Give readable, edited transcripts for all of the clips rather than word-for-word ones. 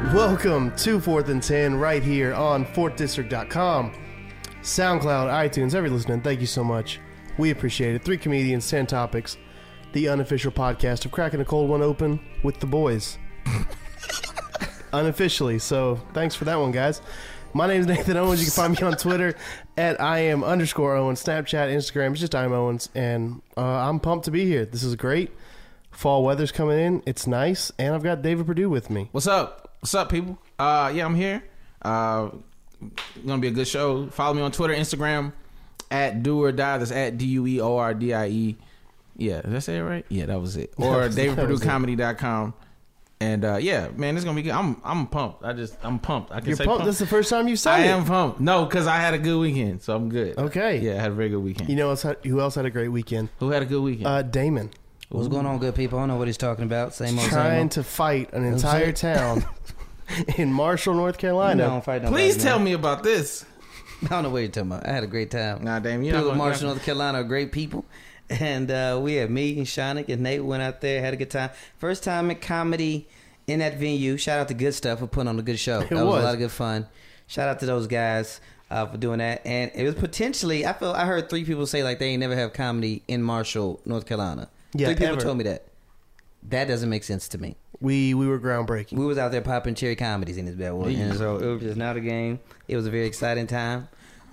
Welcome to 4th and 10 right here on 4thdistrict.com, SoundCloud, iTunes, every listener. Thank you so much. We appreciate it. 3 comedians, 10 topics. The unofficial podcast of cracking a cold one open with the boys. Unofficially. So thanks for that one, guys. My name is Nathan Owens. You can find me on Twitter at IAM_Owens, Snapchat, Instagram. It's just IAM Owens. And I'm pumped to be here. This is great. Fall weather's coming in. It's nice. And I've got David Perdue with me. What's up? What's up, people? Yeah, I'm here. Gonna be a good show. Follow me on Twitter, Instagram, at Do or Die. That's at DUEORDIE. Yeah, did I say it right? Yeah, that was it. Or DavidPerdueComedy.com. And yeah, man, it's gonna be good. I'm pumped. I'm pumped. I can You're say pumped? This is the first time you've said it. I am pumped. No, because I had a good weekend, so I'm good. Okay. Yeah, I had a very good weekend. You know who else had a great weekend? Who had a good weekend? Damon. What's going on, good people? I don't know what he's talking about. Same old, Trying to fight an entire town in Marshall, North Carolina. No, fight nobody, Please man. tell me about this. I don't know what you're talking about. I had a great time. Nah, damn, you People of Marshall, North Carolina are great people. And we had me and Shonik and Nate went out there, had a good time. First time in comedy in that venue. Shout out to Good Stuff for putting on a good show. That was a lot of good fun. Shout out to those guys for doing that. And it was potentially, I heard 3 people say like they ain't never have comedy in Marshall, North Carolina. Yeah, 3 people ever. told me that. That doesn't make sense to me. We were groundbreaking. We was out there popping cherry comedies in this bad boy. And so it was just not a game. It was a very exciting time.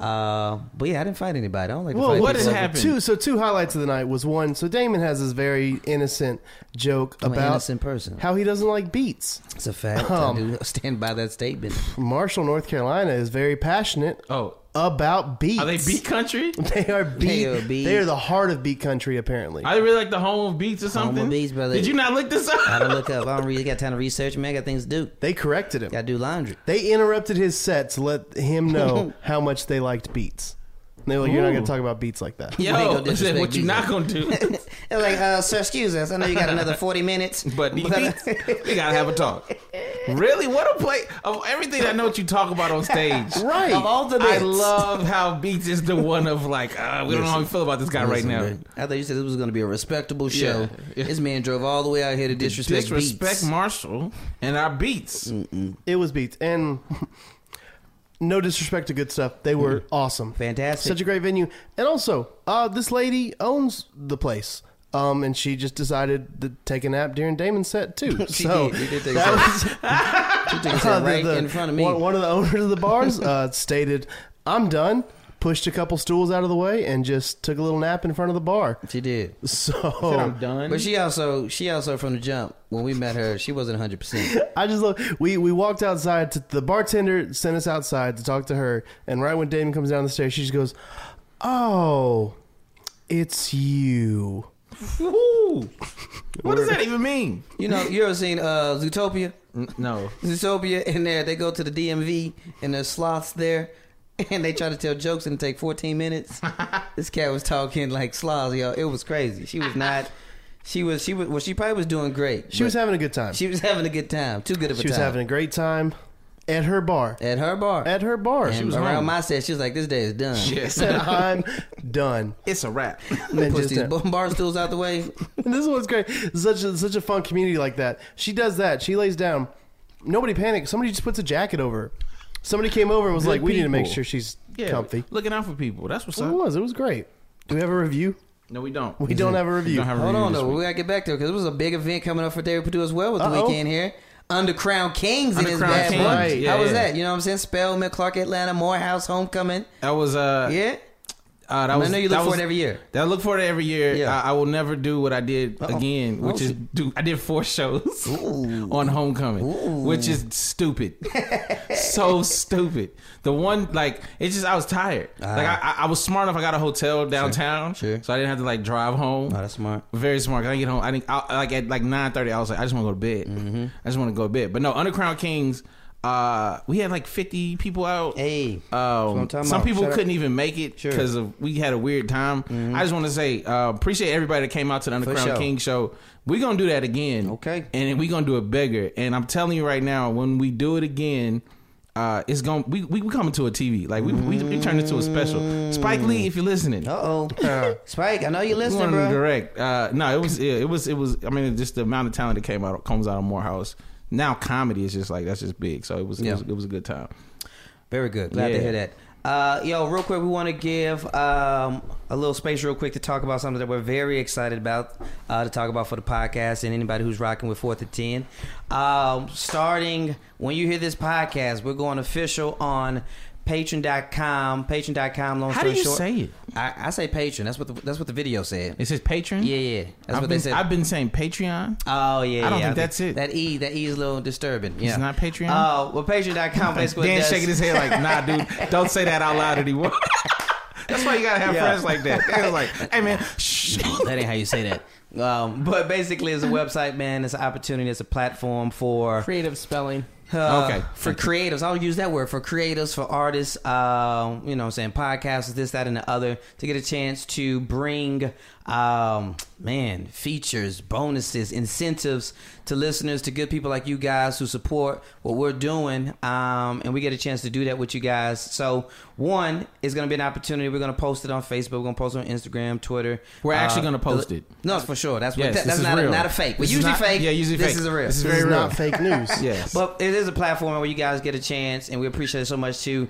But yeah, I didn't fight anybody. I don't like to fight what people. has happened? Two highlights of the night was one. So Damon has this very innocent joke I'm an about innocent person. how he doesn't like beets. It's a fact. I do stand by that statement. Marshall, North Carolina is very passionate about beets. Are they beat country? They are beet. They are the heart of beet country, apparently. Are they really like the home of beats or something? Home of beats, brother. Did you not look this up? I don't look up. I don't really got time to research, man. I got things to do. They corrected him. Got to do laundry. They interrupted his set to let him know how much they liked beets. And they were like, you're not going to talk about beets like that. ain't Yo, gonna I said, disrespect what you beats. not gonna do? They're like, sir, excuse us. I know you got another 40 minutes. But these beats, we gotta have a talk. Really? What a play of everything I know what you talk about on stage. Right. Of all the I bits. love how Beats is the one of like, we don't know how we feel about this guy right now. Man, I thought you said this was going to be a respectable show. Yeah. This man drove all the way out here to disrespect beats. Marshall and our Beats. It was beets. And no disrespect to Good Stuff. They were awesome. Fantastic. Such a great venue. And also, this lady owns the place. And she just decided to take a nap during Damon's set, too. She So did. He did take a that was She took a set right in front of me. One of the owners of the bars stated, I'm done. Pushed a couple stools out of the way and just took a little nap in front of the bar. She did. Said So I'm done. But she also from the jump, when we met her, she wasn't 100%. I just love. We walked outside. The bartender sent us outside to talk to her. And right when Damon comes down the stairs, she just goes, "Oh, it's you." Ooh. What does that even mean? You know, you ever seen Zootopia? No. Zootopia, in there, they go to the DMV, and there's sloths there, and they try to tell jokes and it take 14 minutes. This cat was talking like sloths, yo. It was crazy. She was not... She probably was doing great. She was having a good time. She was having a good time. Too good of a time. She was having a great time at her bar. At her bar. At her bar. And She was around home. my set, she was like, this day is done. She said, "I'm done." It's a wrap. And Push just these that. bar stools out the way. And this one's great. Such a fun community like that. She does that. She lays down. Nobody panics. Somebody just puts a jacket over her. Somebody came over and was Good like, "We need to make people. sure she's Yeah, comfy." looking out for people. That's what's It up. was. It was great. Do we have a review? No, we don't. We don't have a review. don't have a Hold review on, this though. week. We got to get back to it because it was a big event coming up for David Perdue as well with the Uh-oh. weekend here. Under Crown Kings in his Under Crown bad Kings. boy. Right. Yeah, How was yeah. that? You know what I'm saying? Spelman, Clark, Atlanta, Morehouse, Homecoming. That was Yeah? that I was. know you that look for was- it every year. I look for it every year. Yeah. I will never do what I did Uh-oh. again, which is I did 4 shows on Homecoming, which is stupid. So stupid. The one, like, it's just I was tired. Like I was smart enough. I got a hotel downtown, Sure. so I didn't have to like drive home. Oh, that's smart. Very smart. 'Cause I get home. I think like at like 9:30. I was like, I just want to go to bed. Mm-hmm. I just want to go to bed. But no, Under Crown Kings. We had like 50 people out. Hey. what I'm talking Some about. people Shut up. couldn't even make it Sure. because we had a weird time. I just want to say appreciate everybody that came out to the For Underground sure. King show. We're gonna do that again. Okay. And we're gonna do it bigger. And I'm telling you right now, when we do it again, it's going we coming to a TV. Like we turned it to a special. Spike Lee, if you're listening. Uh-oh. Spike, I know you're We listening, wanted to bro. direct. No, it was. I mean, just the amount of talent that comes out of Morehouse. now comedy is just like that's just big. So it was a good time. Very good. Glad to hear that. Yo, real quick, we want to give a little space real quick to talk about something that we're very excited about to talk about for the podcast and anybody who's rocking with 4th and 10. Starting when you hear this podcast, we're going official on Patreon.com. Long How story do you short, say it? I say Patreon. That's what the video said. It says Patreon? Yeah. That's what they said. I've been saying Patreon. Oh yeah. I don't think that's it. That E is a little disturbing. Yeah. It's not Patreon. Oh well, Patreon.com basically. Dan's shaking his head like, nah, dude, don't say that out loud anymore. That's why you gotta have friends like that. Dan's like, hey man, shh. That ain't how you say that. But basically, it's a website, man. It's an opportunity. It's a platform for creative spelling. Okay. For creatives, I'll use that word, for creatives, for artists, you know what I'm saying, podcasters, this, that, and the other, to get a chance to bring, features, bonuses, incentives to listeners, to good people like you guys who support what we're doing, and we get a chance to do that with you guys. So, one is going to be an opportunity. We're going to post it on Facebook. We're going to post it on Instagram, Twitter. We're actually going to post it. No, for sure. That's yes, that's not a fake. But usually fake. Yeah, usually this fake. is a real. This is This very is real. not fake news. Yes. But it is a platform where you guys get a chance, and we appreciate it so much to,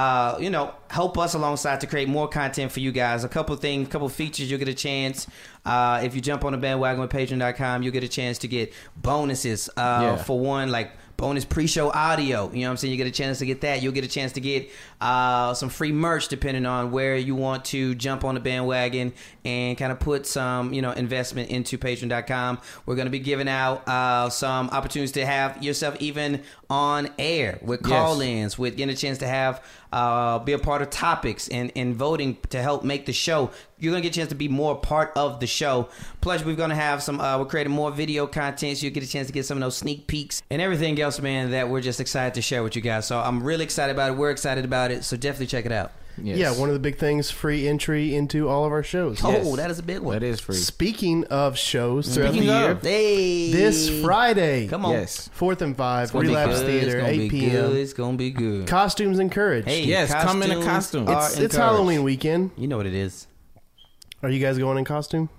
help us alongside to create more content for you guys. A couple features, you'll get a chance. If you jump on the bandwagon with Patreon.com, you'll get a chance to get bonuses. For one, like bonus pre-show audio. You know what I'm saying? You get a chance to get that. You'll get a chance to get some free merch depending on where you want to jump on the bandwagon and kind of put some, investment into Patreon.com. We're going to be giving out some opportunities to have yourself even on air with call-ins, with getting a chance to have be a part of topics and voting to help make the show. You're going to get a chance to be more part of the show. Plus, we're going to have some, we're creating more video content, so you'll get a chance to get some of those sneak peeks and everything else, man, that we're just excited to share with you guys. So I'm really excited about it. We're excited about it. So definitely check it out. Yes. Yeah, one of the big things, free entry into all of our shows. Oh, that is a big one. That is free. Speaking of shows throughout the Speaking year, of. Hey. this Friday, Come on. Yes. 4th and 5, Gonna be Relapse good. Theater, It's gonna 8 be p.m. good. It's going to be good. Costumes encouraged. Hey, Yes, come in a costumes costume. are It's encouraged. Halloween weekend. You know what it is. Are you guys going in costume?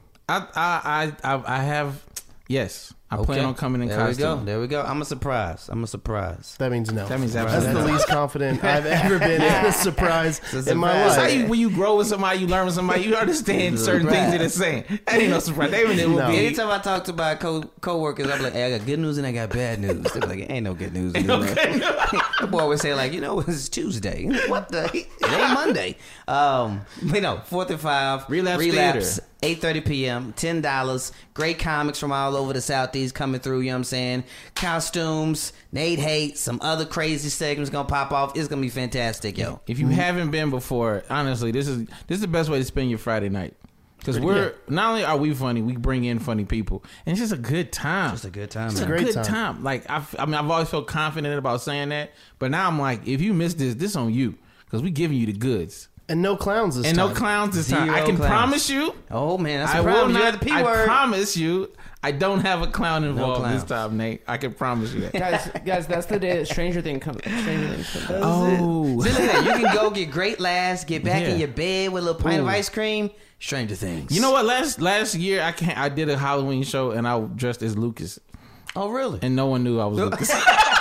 I have. Yes, I plan on coming in costume. There we go. I'm a surprise. That means no. That means That's absolutely the not. least confident I've ever been in a surprise in my surprise. That's how life. you, when you grow with somebody, you learn with somebody, you understand certain things that they're saying. That ain't no surprise. They even No. Anytime I talk to my co-workers, I'm like, hey, I got good news and I got bad news. They're like, ain't no good news. The boy would say like, it's Tuesday. What the? It ain't Monday. But no, 4th and 5. Relapse 8:30 p.m. $10. Great comics from all over the Southeast coming through. You know what I'm saying? Costumes, Nate Hate, some other crazy segments gonna pop off. It's gonna be fantastic, yo. If you haven't been before, honestly, this is the best way to spend your Friday night. Because not only are we funny, we bring in funny people, and it's just a good time. Just a good time. It's Man. a great good time. Like I've always felt confident about saying that, but now I'm like, if you miss this on you, because we giving you the goods. And no clowns this And time. no clowns this time. Zero I can clowns. promise you. Oh man, that's I a will problem. You not. had the P I word. promise you, I don't have a clown involved this clowns. time, Nate. I can promise you that. guys, that's the day that Stranger Things comes. Oh, See, look at that. You can go get great laughs, get back Yeah. in your bed with a little pint of Ooh. ice cream. Stranger Things. you know what? Last year I did a Halloween show and I dressed as Lucas, Oh really? and no one knew I was Lucas.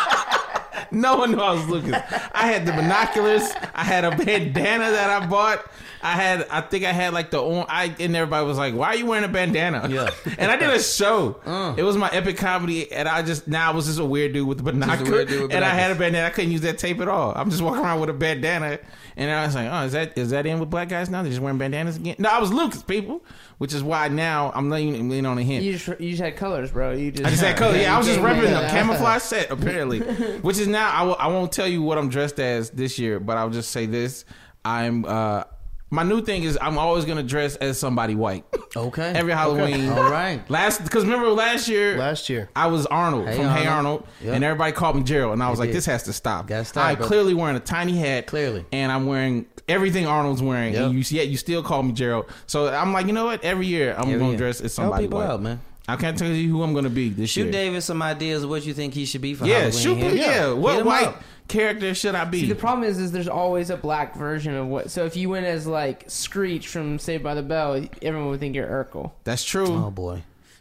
No one knew I was Lucas. I had the binoculars. I had a bandana that I bought. I think I had like the and everybody was like, "Why are you wearing a bandana?" Yeah. And I did a show. It was my epic comedy, and I was just a weird dude with the binoculars. weird dude with And I had a binoculars. bandana. I couldn't use that tape at all. I'm just walking around with a bandana, and I was like, "Oh, is that in with black guys now? They're just wearing bandanas again?" No, I was Lucas, people. Which is why now I'm leaning on a hint. You just had colors, bro. I I just had color. Yeah, I was just repping yeah. the camouflage set, apparently. Which is now, I won't tell you what I'm dressed as this year, but I'll just say this. My new thing is I'm always going to dress as somebody white. Okay. Every Halloween. All right. Because remember last year I was Arnold Hey, from Hey Arnold. Arnold, Yep. and everybody called me Gerald, and I was like, did. this has to stop. Gotta stop, I'm bro. clearly wearing a tiny hat. Clearly. And I'm wearing everything Arnold's wearing, Yep. and you still call me Gerald. So I'm like, you know what? Every year I'm going to dress as somebody Help people white. out, man. I can't tell you who I'm going to be this year. Shoot David some ideas of what you think he should be for Yeah, Halloween. shoot me. Yeah, Hit what him white up. character should I be? See, the problem is there's always a black version of what. So if you went as like Screech from Saved by the Bell, everyone would think you're Urkel. That's true. Oh boy.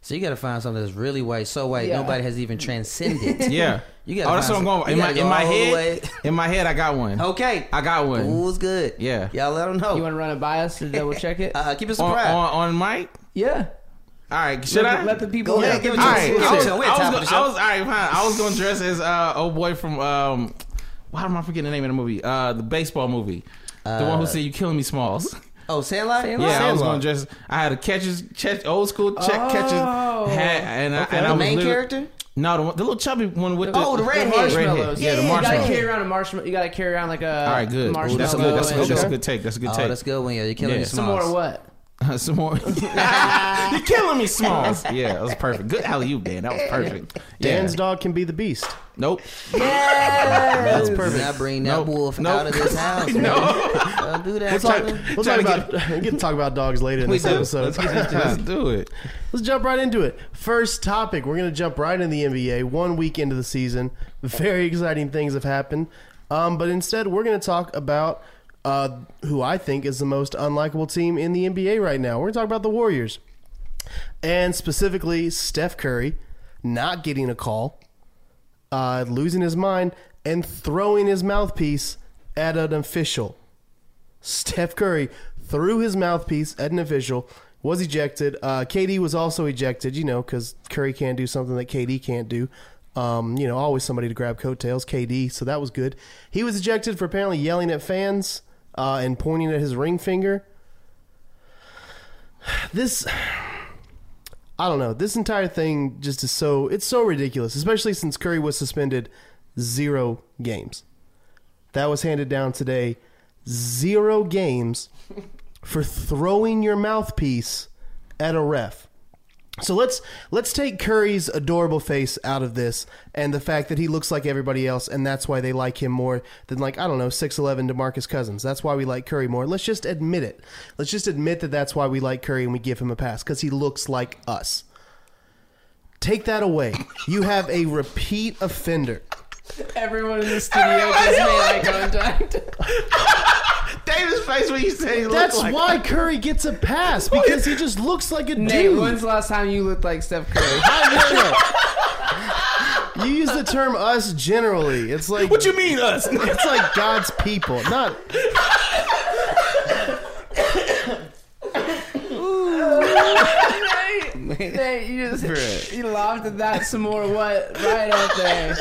So you got to find something that's really white, so white nobody has even transcended. Yeah. You got. That's what I'm going. In my head, I got one. Okay, I got one. Ooh, was good. Yeah. Y'all let them know. You want to run it by us to double check it? Keep it surprised. On mic. Yeah. All right. Should I let the people Go know? ahead, give it All to right. us. All right, fine. I was going to dress as old boy from why am I forgetting the name of the movie? The baseball movie. The one who said "You killing me, Smalls." Oh, Sandlot? Yeah, I was going to dress. I had a old school catcher's hat, and I was main character. No, the little chubby one with the red marshmallows. Yeah, the You marshmallows. gotta carry around a marshmallow. You gotta carry around like a All right, good. marshmallow. That's good. That's a good take. That's a good take. That's good one. Yeah, you're killing me. Some more what? Some more. You're killing me, Smalls. Yeah, that was perfect. Good alley-oop, Dan. That was perfect. Yeah. Dan's dog can be the beast. Nope. That's perfect. Not bring that wolf out of this house. Man. Don't do that. We'll get to talk about dogs later in this episode. Let's do it. Let's jump right into it. First topic, we're going to jump right in the NBA. 1 week into the season. Very exciting things have happened. But instead, we're going to talk about who I think is the most unlikable team in the NBA right now. We're going to talk about the Warriors. And specifically, Steph Curry not getting a call, losing his mind, and throwing his mouthpiece at an official. Steph Curry threw his mouthpiece at an official, was ejected. KD was also ejected, because Curry can't do something that KD can't do. Always somebody to grab coattails, KD, so that was good. He was ejected for apparently yelling at fans and pointing at his ring finger. I don't know. This entire thing just is it's so ridiculous, especially since Curry was suspended 0 games. That was handed down today. 0 games for throwing your mouthpiece at a ref. So let's take Curry's adorable face out of this and the fact that he looks like everybody else, and that's why they like him more than 6'11" DeMarcus Cousins. That's why we like Curry more. Let's just admit it. Let's just admit that that's why we like Curry and we give him a pass, because he looks like us. Take that away. You have a repeat offender. Everyone in the studio just made eye contact. David's face when you say he That's like why Curry gets a pass, because he just looks like a Nate, dude. when's the last time you looked like Steph Curry? You use the term "us" generally. It's like, what you mean us? It's like God's people, not. Nate, you laughed at that some more. What? Right up there.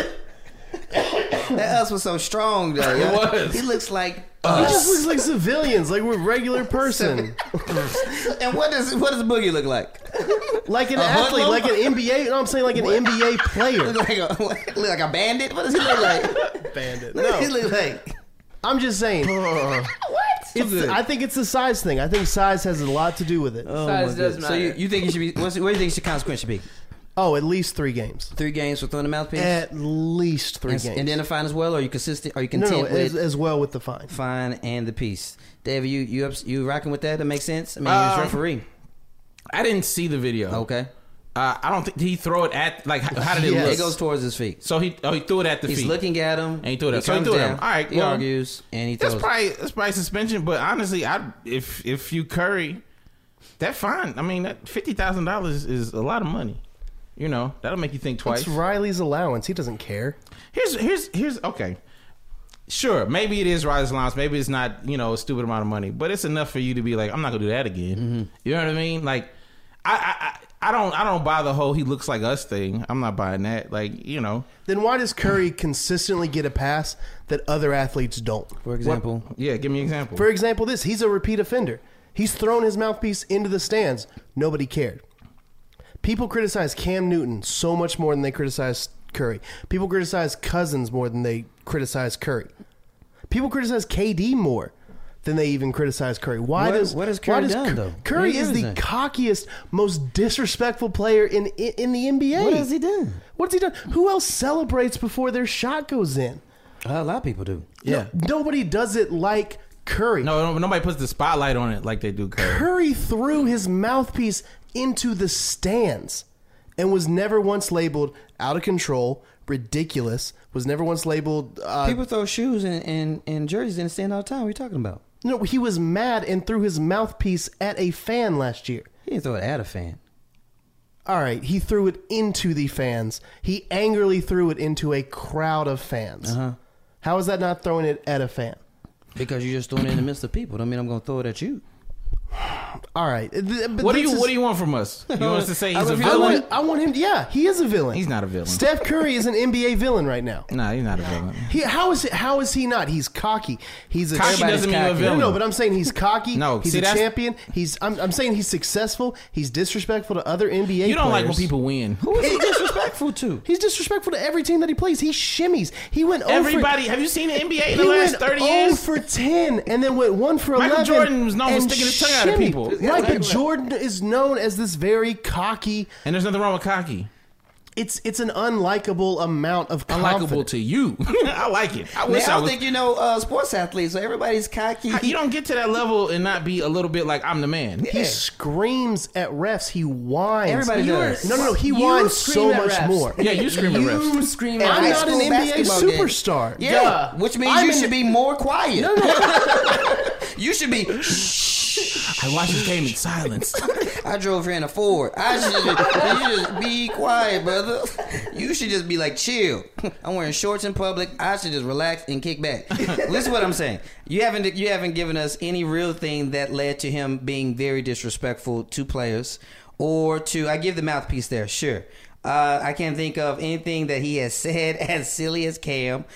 That us was so strong, though. It was. He looks like He just looks like civilians, like we're regular person. And what does Boogie look like? Like an athlete, like an NBA. No, I'm saying like an NBA player. Look like a bandit? What does he look like? Bandit. What does he No, look like? I'm just saying. I think it's the size thing. I think size has a lot to do with it. Size does matter. So you think he should be? Where do you think the consequence should be? Oh, at least 3 games. 3 games for throwing the mouthpiece. At least 3 games. And then a fine as well. Or are you consistent? Are you no, content with as well with the fine. fine and the piece? David, you rocking with that? That makes sense. I mean, you're referee. I didn't see the video. Okay. I don't think he throw it at how did it look? It goes towards his feet. So he threw it at the feet. He's looking at him, and he threw it. So he comes threw it. down, At him. All right, he argues, and he throws. That's probably suspension. But honestly, if you Curry, that fine. I mean, that $50,000 is a lot of money. That'll make you think twice. It's Riley's allowance. He doesn't care. Here's okay. Sure, maybe it is Riley's allowance. Maybe it's not a stupid amount of money, but it's enough for you to be like, I'm not gonna do that again. Mm-hmm. You know what I mean? Like, I don't buy the whole he looks like us thing. I'm not buying that. Then why does Curry consistently get a pass that other athletes don't? For example, Yeah, give me an example. For example, he's a repeat offender. He's thrown his mouthpiece into the stands. Nobody cared. People criticize Cam Newton so much more than they criticize Curry. People criticize Cousins more than they criticize Curry. People criticize KD more than they even criticize Curry. What has Curry done, though? Curry is the cockiest, most disrespectful player in the NBA. What has he done? What's he done? Who else celebrates before their shot goes in? A lot of people do. Yeah. Nobody does it like Curry. No, nobody puts the spotlight on it like they do Curry. Curry threw his mouthpiece into the stands and was never once labeled out of control, ridiculous, was never once labeled... people throw shoes and jerseys in the stand all the time. What are you talking about? No, he was mad and threw his mouthpiece at a fan last year. He didn't throw it at a fan. All right, he threw it into the fans. He angrily threw it into a crowd of fans. How is that not throwing it at a fan? Because you're just throwing it in the midst of people. Don't mean I'm going to throw it at you. All right. But What do you want from us? You want us to say he's a I villain? want him. Yeah, he is a villain. He's not a villain. Steph Curry is an NBA villain right now. Nah, he's not a villain. How is he not? He's cocky. He's a Cocky doesn't mean you're a villain. No, but I'm saying he's cocky. No, he's see, a champion. I'm saying he's successful. He's disrespectful to other NBA You don't like players. when people win. Who is he disrespectful to? He's disrespectful to every team that he plays. He shimmies. He went Everybody, have you seen the NBA in the last 30 years? 0 for 10 and then went 1 for 11. Michael Jordan was known for and sticking his tongue out at shimmied. people. Right, but Jordan is known as this very cocky. And there's nothing wrong with cocky. It's an unlikable amount of confidence. Unlikable to you. I like it. I Man, wish I I don't was. think you know sports athletes, so everybody's cocky. You don't get to that level and not be a little bit like I'm the man. He screams at refs. He whines. Everybody does. No. He You whines scream so at much refs. more. Yeah, you scream at refs. You scream And at I'm high refs. not an school NBA basketball game. superstar. Yeah, Duh. which means I'm you in- should be more quiet. No. You should be. I watched this game in silence. I drove here in a Ford. You just be quiet, brother. You should just be like, chill. I'm wearing shorts in public. I should just relax and kick back. Listen to what I'm saying. You haven't given us any real thing that led to him being very disrespectful to players or to. I give the mouthpiece there, sure. I can't think of anything that he has said as silly as Cam.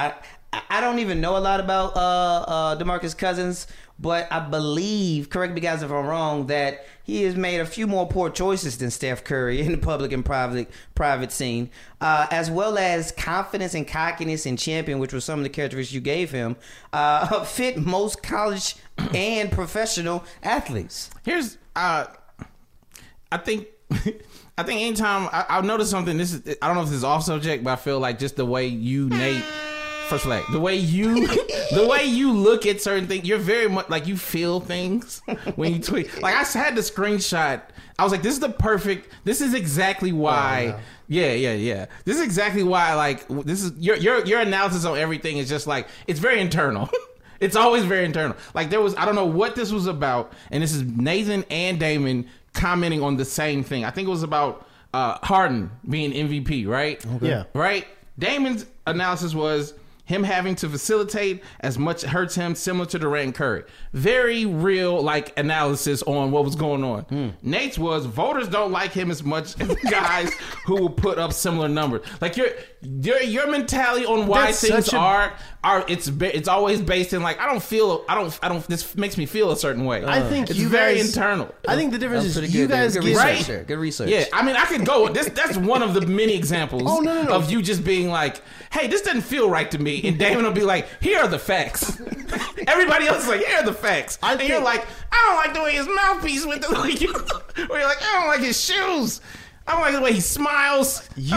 I don't even know a lot about DeMarcus Cousins, but I believe, correct me guys if I'm wrong, that he has made a few more poor choices than Steph Curry in the public and private scene, as well as confidence and cockiness and champion, which was some of the characteristics you gave him, fit most college and professional athletes. Here's, I think anytime I've noticed something. I don't know if this is off subject, but I feel like just the way you, Nate. First flag. The way you look at certain things, you're very much like you feel things when you tweet. Like I had the screenshot. I was like, this is exactly why. Oh, yeah. This is exactly why. Like this is your analysis on everything is just like it's very internal. It's always very internal. Like I don't know what this was about, and this is Nathan and Damon commenting on the same thing. I think it was about Harden being MVP, right? Okay. Yeah. Right. Damon's analysis was him having to facilitate as much hurts him, similar to Durant and Curry. Very real, like, analysis on what was going on. Nate's was voters don't like him as much as guys who will put up similar numbers. Like your mentality on why That's things such a- are it's always based in like I don't. This makes me feel a certain way. I think it's you very guys- internal. I think the difference is Pretty you good there. guys Good get research there. Good research. Yeah, I mean, I could go. That's one of the many examples Oh, no. of you just being like, hey, this doesn't feel right to me. And Damon will be like, here are the facts. Everybody else is like, here are the facts. And you're like, I don't like the way his mouthpiece went. Or you're like, I don't like his shoes. I don't like the way he smiles. You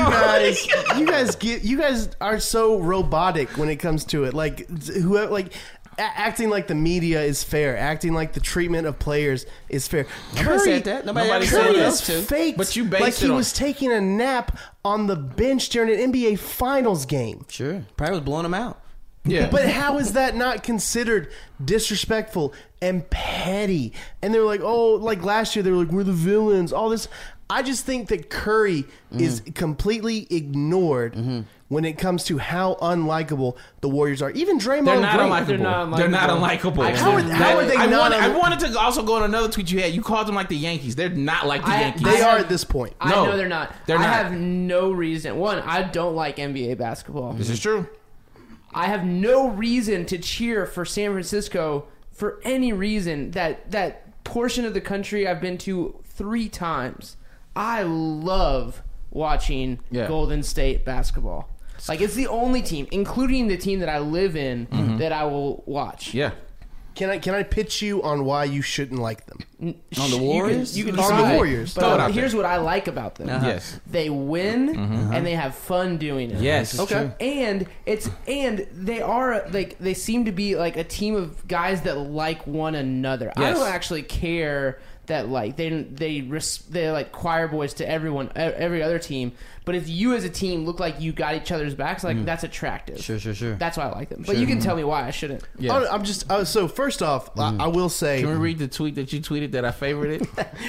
guys are so robotic when it comes to it. Like whoever, like acting like the media is fair, acting like the treatment of players is fair. Nobody said that. Nobody Curry said is that. fake. But you based like it he on- was taking a nap on the bench during an NBA Finals game. Sure. Probably was blowing him out. Yeah. But how is that not considered disrespectful and petty? And they're like, oh, like last year they were like, we're the villains. All this. I just think that Curry is completely ignored when it comes to how unlikable the Warriors are. Even Draymond They're not Green. unlikable. They're not unlikable. How are they not I wanted to also go on another tweet you had. You called them like the Yankees. They're not like the Yankees. They are at this point. I No, know they're not. they're I not. have no reason. One, I don't like NBA basketball. This is true. I have no reason to cheer for San Francisco for any reason. That portion of the country I've been to 3 times. I love watching Golden State basketball. Like, it's the only team, including the team that I live in, that I will watch. Yeah. Can I pitch you on why you shouldn't like them? On the Warriors? You can On try. the Warriors. Throw it But out here's what I like about them. Yes. They win and they have fun doing it. Yes. Okay. And they are like they seem to be like a team of guys that like one another. I Yes. don't actually care that like they like choir boys to every other team, But if you as a team look like you got each other's backs, like that's attractive. Sure. That's why I like them. But you can tell me why I shouldn't. Yeah. I'm just so first off, I will say, Can we read the tweet that you tweeted that I favorited?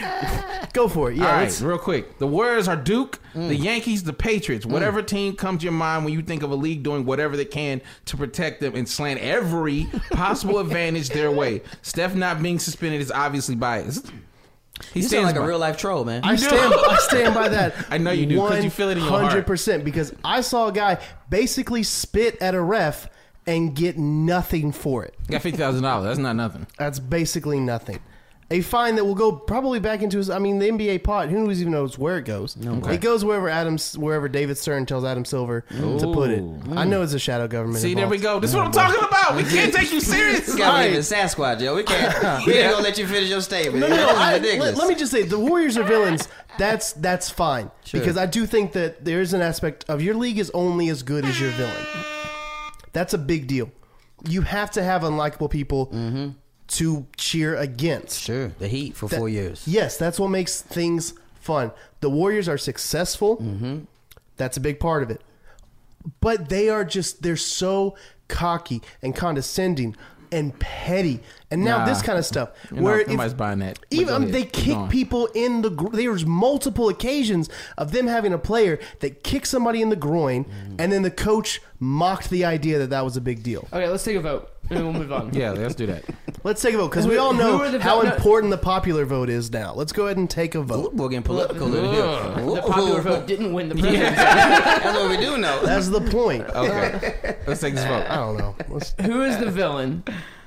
go for it. Yeah, All right, let's- real quick. The Warriors are Duke, the Yankees, the Patriots. Whatever team comes to your mind when you think of a league doing whatever they can to protect them and slant every possible advantage their way. Steph not being suspended is obviously biased. He You sound stands like a by- real life troll, man. I stand by that. I know you do, 'cause you feel it in your heart. 100%, because I saw a guy basically spit at a ref and get nothing for it. Got $50,000. That's not nothing. That's basically nothing. A fine that will go probably back into his. I mean, the NBA pot. Who even knows where it goes? Okay. It goes wherever David Stern tells Adam Silver to put it. I know it's a shadow government. See, there we involved. go. This is what I'm talking about. We can't take you serious. This guy believe in Sasquatch, yo. We can't. We ain't gonna let you finish your statement. No. This is ridiculous. Let me just say, the Warriors are villains. That's fine, Sure. because I do think that there is an aspect of your league is only as good as your villain. That's a big deal. You have to have unlikable people to cheer against. Sure, the Heat for 4 years. Yes, that's what makes things fun. The Warriors are successful. That's a big part of it. But they're so cocky and condescending and petty. And now Nah. this kind of stuff. You where know, if- nobody's buying that. But even go ahead. they Keep kick going. people in the. There's multiple occasions of them having a player that kicked somebody in the groin, and then the coach mocked the idea that was a big deal. Okay, let's take a vote and then we'll move on. Yeah, let's do that. Let's take a vote because we all Who know are the how no- important the popular vote is now. Let's go ahead and take a Ooh, vote. we're getting political in here. The popular vote didn't win the presidency. That's what we do know. That's the point. Okay. Let's take this vote. I don't know. Let's, Who is the villain?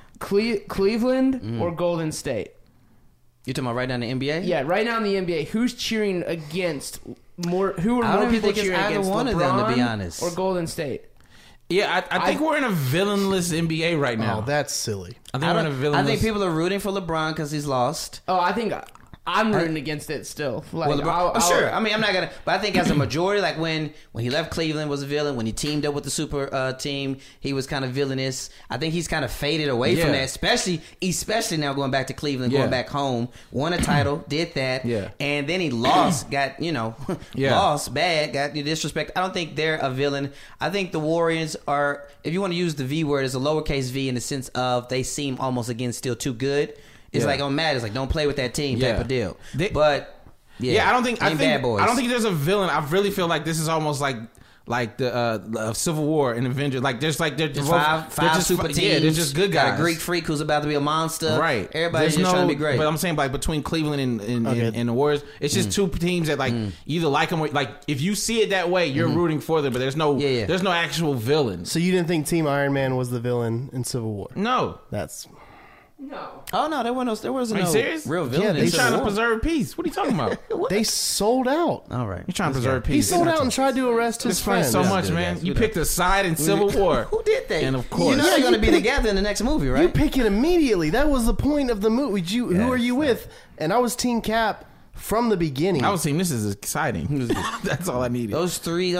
Cleveland or Golden State? You talking about right now in the NBA? Yeah, right now in the NBA, who's cheering against more? Who are I more don't even people think it's cheering either against? one LeBron of them, to be honest. or Golden State? Yeah, I think we're in a villainless NBA right now. oh, that's silly. I think we're in a villainless. I think people are rooting for LeBron because he's lost. Oh, I think I'm rooting against it still. Like, Well, LeBron, I'll- sure. I mean, I'm not gonna, but I think as a majority, like when he left Cleveland was a villain. When he teamed up with the super team, he was kind of villainous. I think he's kind of faded away from Yeah. that, especially now going back to Cleveland, Yeah. going back home. Won a title, did that, Yeah. and then he lost, got Yeah. lost bad, got disrespect. I don't think they're a villain. I think the Warriors are, if you want to use the V word, it's a lowercase V in the sense of they seem almost again still too good. It's Yeah. like on Madden, it's like don't play with that team Yeah. type of deal. They- But Yeah, I don't think. they I bad boys. don't think there's a villain. I really feel like this is almost like the Civil War and Avengers. Like there's like they're Just both- five they're just super teams. Yeah, they're just good guys. Got a Greek freak who's about to be a monster. Right. Everybody's There's just trying to be great. But I'm saying like between Cleveland and the Warriors, it's just two teams that like you either like them or like if you see it that way, you're rooting for them. But there's no Yeah. there's no actual villains. So you didn't think Team Iron Man was the villain in Civil War? No. That's No. Oh no, there wasn't Are you no serious? real Yeah, villain. they in He's trying Civil to War. preserve peace. What are you talking about? they sold out. All right, You're trying to preserve He peace. sold out and tried to arrest his Explains friend. so much, do man. that. You Do picked a side in Civil War. Who did that? And of course. you know they're Yeah, going to you be pick- together in the next movie, You right? pick it immediately. That was the point of the movie. Who are you Yes, with? And I was Team Cap from the beginning. I was saying this is exciting. That's all I needed. Those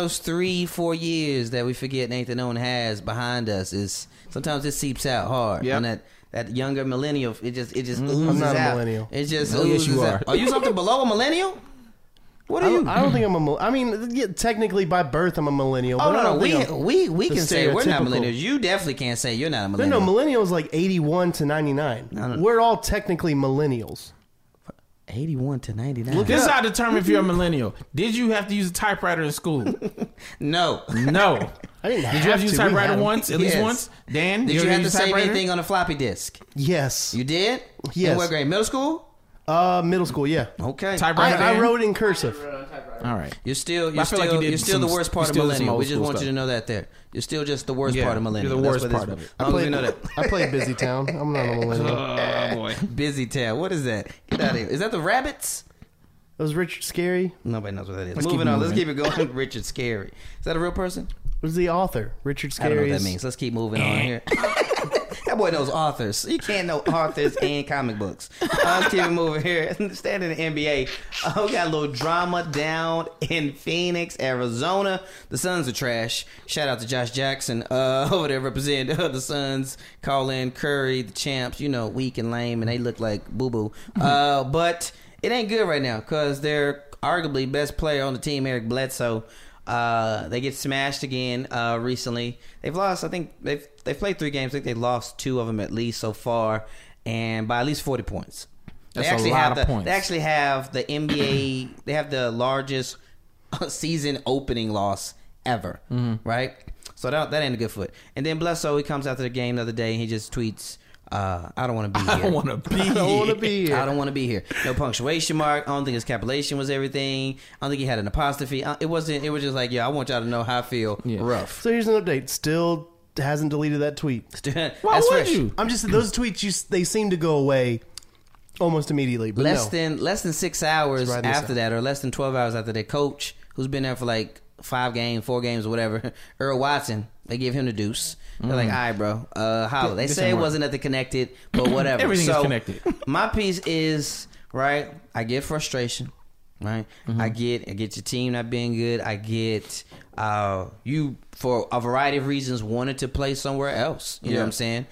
3-4 years that we forget Nathan Owen has behind us is sometimes it seeps out hard. Yep. On that younger millennial, it just oozes I'm not a out. millennial. It just Oh, yes, oozes you are. out. Are you something below a millennial? What I are you? don't think I'm a. I mean, yeah, technically by birth I'm a millennial. Oh but I no, don't think I'm- we can say we're not stereotypical. millennials. You definitely can't say you're not a No, millennial. millennials like 81 to 99. No. We're all technically millennials. 81 to 99. This is how I determine if you're a millennial. Did you have to use a typewriter in school? No. No. I didn't Did you have to use We typewriter had 'em. once? At least Yes. once? Dan? Did you ever have to use save typewriter? anything on a floppy disk? Yes. You did? Yes. In what grade? Middle school? Middle school, yeah. Okay. Typewriter? I Dan? wrote in cursive. All right. You're still I feel like you did you're still some- the worst part you of still did some millennial. old We just school want you stuff. to know that there. You're still just the worst Yeah, part of you're millennial. the That's worst what part of it. As long as you know that. I played Busy Town. I'm not a millennial. Oh, boy. Busy Town. What is that? Get out of here. Is that the Rabbits? It was Richard Scary. Nobody knows what that is. Let's Moving keep on. Let's moving. keep it going. Richard Scary. Is that a real person? Was the author Richard I don't know Scary? what that means. Let's keep moving on here. That boy knows authors. You can't know authors and comic books. Let's keep it moving here. Standing in the NBA, we got a little drama down in Phoenix, Arizona. The Suns are trash. Shout out to Josh Jackson over there representing the Suns. Colin Curry, the champs, weak and lame, and they look like boo-boo. But it ain't good right now because their arguably best player on the team, Eric Bledsoe. They get smashed again recently. They've lost, I think, they've played 3 games. I think they lost 2 of them at least so far, and by at least 40 points. That's a lot of points. They actually have the NBA, they have the largest season opening loss ever, right? So that ain't a good foot. And then Bledsoe, he comes after the game the other day and he just tweets, I don't want to be here. I don't want to be here. I don't want to be here. I don't want to be here. No punctuation mark. I don't think his capitulation was everything. I don't think he had an apostrophe. It wasn't. It was just like, I want y'all to know how I feel. Yeah. Rough. So here's an update. Still hasn't deleted that tweet. Why would you? I'm just those tweets. They seem to go away almost immediately. But less than 6 hours after that, or less than 12 hours after that, coach who's been there for like 5 games, 4 games, or whatever, Earl Watson, they give him the deuce. They're like, all right, bro, holla. They say it wasn't nothing connected, but whatever. Everything is connected. My piece is, right, I get frustration, right? I get your team not being good. I get you, for a variety of reasons, wanted to play somewhere else. You know what I'm saying?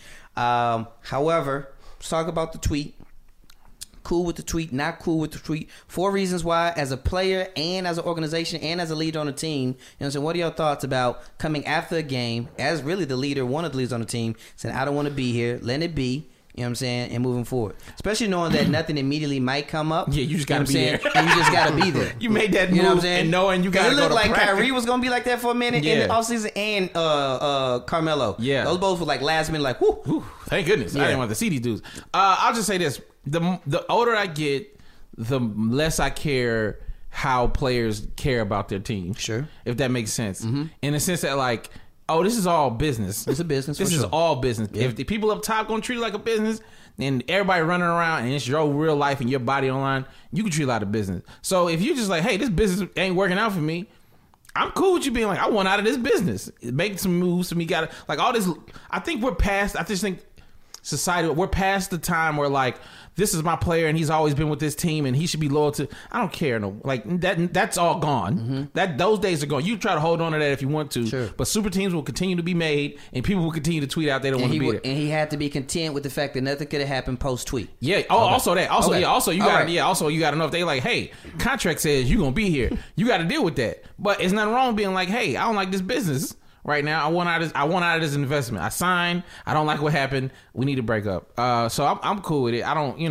However, let's talk about the tweet. Cool with the tweet, not cool with the tweet. 4 reasons why, as a player and as an organization and as a leader on the team. You know what I'm saying? What are your thoughts about coming after a game as really the leader, one of the leaders on the team, saying, I don't want to be here, letting it be, you know what I'm saying, and moving forward. Especially knowing that nothing immediately might come up. Yeah, you just got to be there. And you just got to be there. You made that move, you know what I'm saying? And knowing you got to go to It looked like practice. Kyrie was going to be like that for a minute in the offseason, and Carmelo. Yeah. Those both were like last minute, like, whoo. Whew, thank goodness. I didn't want to see these dudes. I'll just say this. The older I get, the less I care how players care about their team. Sure. If that makes sense. In the sense that, like, this is all business. It's a business. This is all business. Yeah. If the people up top gonna treat it like a business, then everybody running around and it's your real life and your body online, you can treat it like a business. So if you just like, hey, this business ain't working out for me, I'm cool with you being like, I want out of this business. Make some moves for me. Got like all this. I think we're past. I just think society, we're past the time where like, this is my player and he's always been with this team and he should be loyal to. I don't care. No, like that's all gone. That those days are gone. You try to hold on to that if you want to. Sure. But super teams will continue to be made and people will continue to tweet out they don't want to be there. And he had to be content with the fact that nothing could have happened post tweet. Yeah. Oh, okay. Also that. Also, yeah. Also, you got. Yeah. Also, you got to know if they like, hey, contract says you gonna be here. You got to deal with that. But it's nothing wrong being like, hey, I don't like this business right now. I want out of this investment. I signed. I don't like what happened. We need to break up. So I'm cool with it. I don't.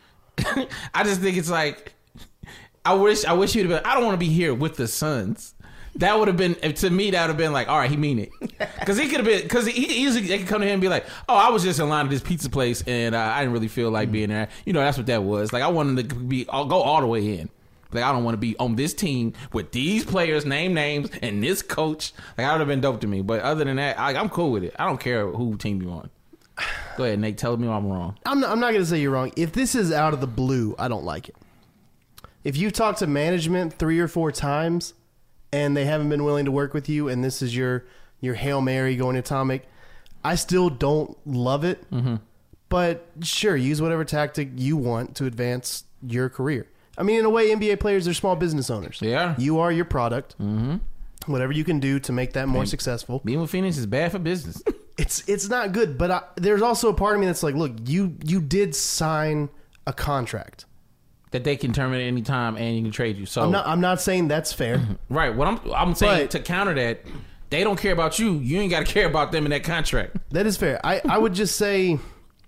I just think it's like, I wish you'd have been, I don't want to be here with the Suns. That would have been, to me, that would have been like, all right, he mean it. Because he could have been, because they could come to him and be like, oh, I was just in line at this pizza place and I didn't really feel like being there. That's what that was. Like, I wanted to go all the way in. Like, I don't want to be on this team with these players, name names, and this coach. Like, that would have been dope to me. But other than that, I'm cool with it. I don't care who team you're on. Go ahead, Nate. Tell me I'm wrong. I'm not going to say you're wrong. If this is out of the blue, I don't like it. If you've talked to management 3 or 4 times and they haven't been willing to work with you, and this is your Hail Mary going atomic, I still don't love it. But sure, use whatever tactic you want to advance your career. I mean, in a way, NBA players are small business owners. Yeah. You are your product. Whatever you can do to make that more successful. Being with Phoenix is bad for business. It's not good, but there's also a part of me that's like, look, you did sign a contract that they can terminate any time and you can trade you. So I'm not saying that's fair. Right. What I'm saying, to counter that, they don't care about you. You ain't got to care about them in that contract. That is fair. I would just say,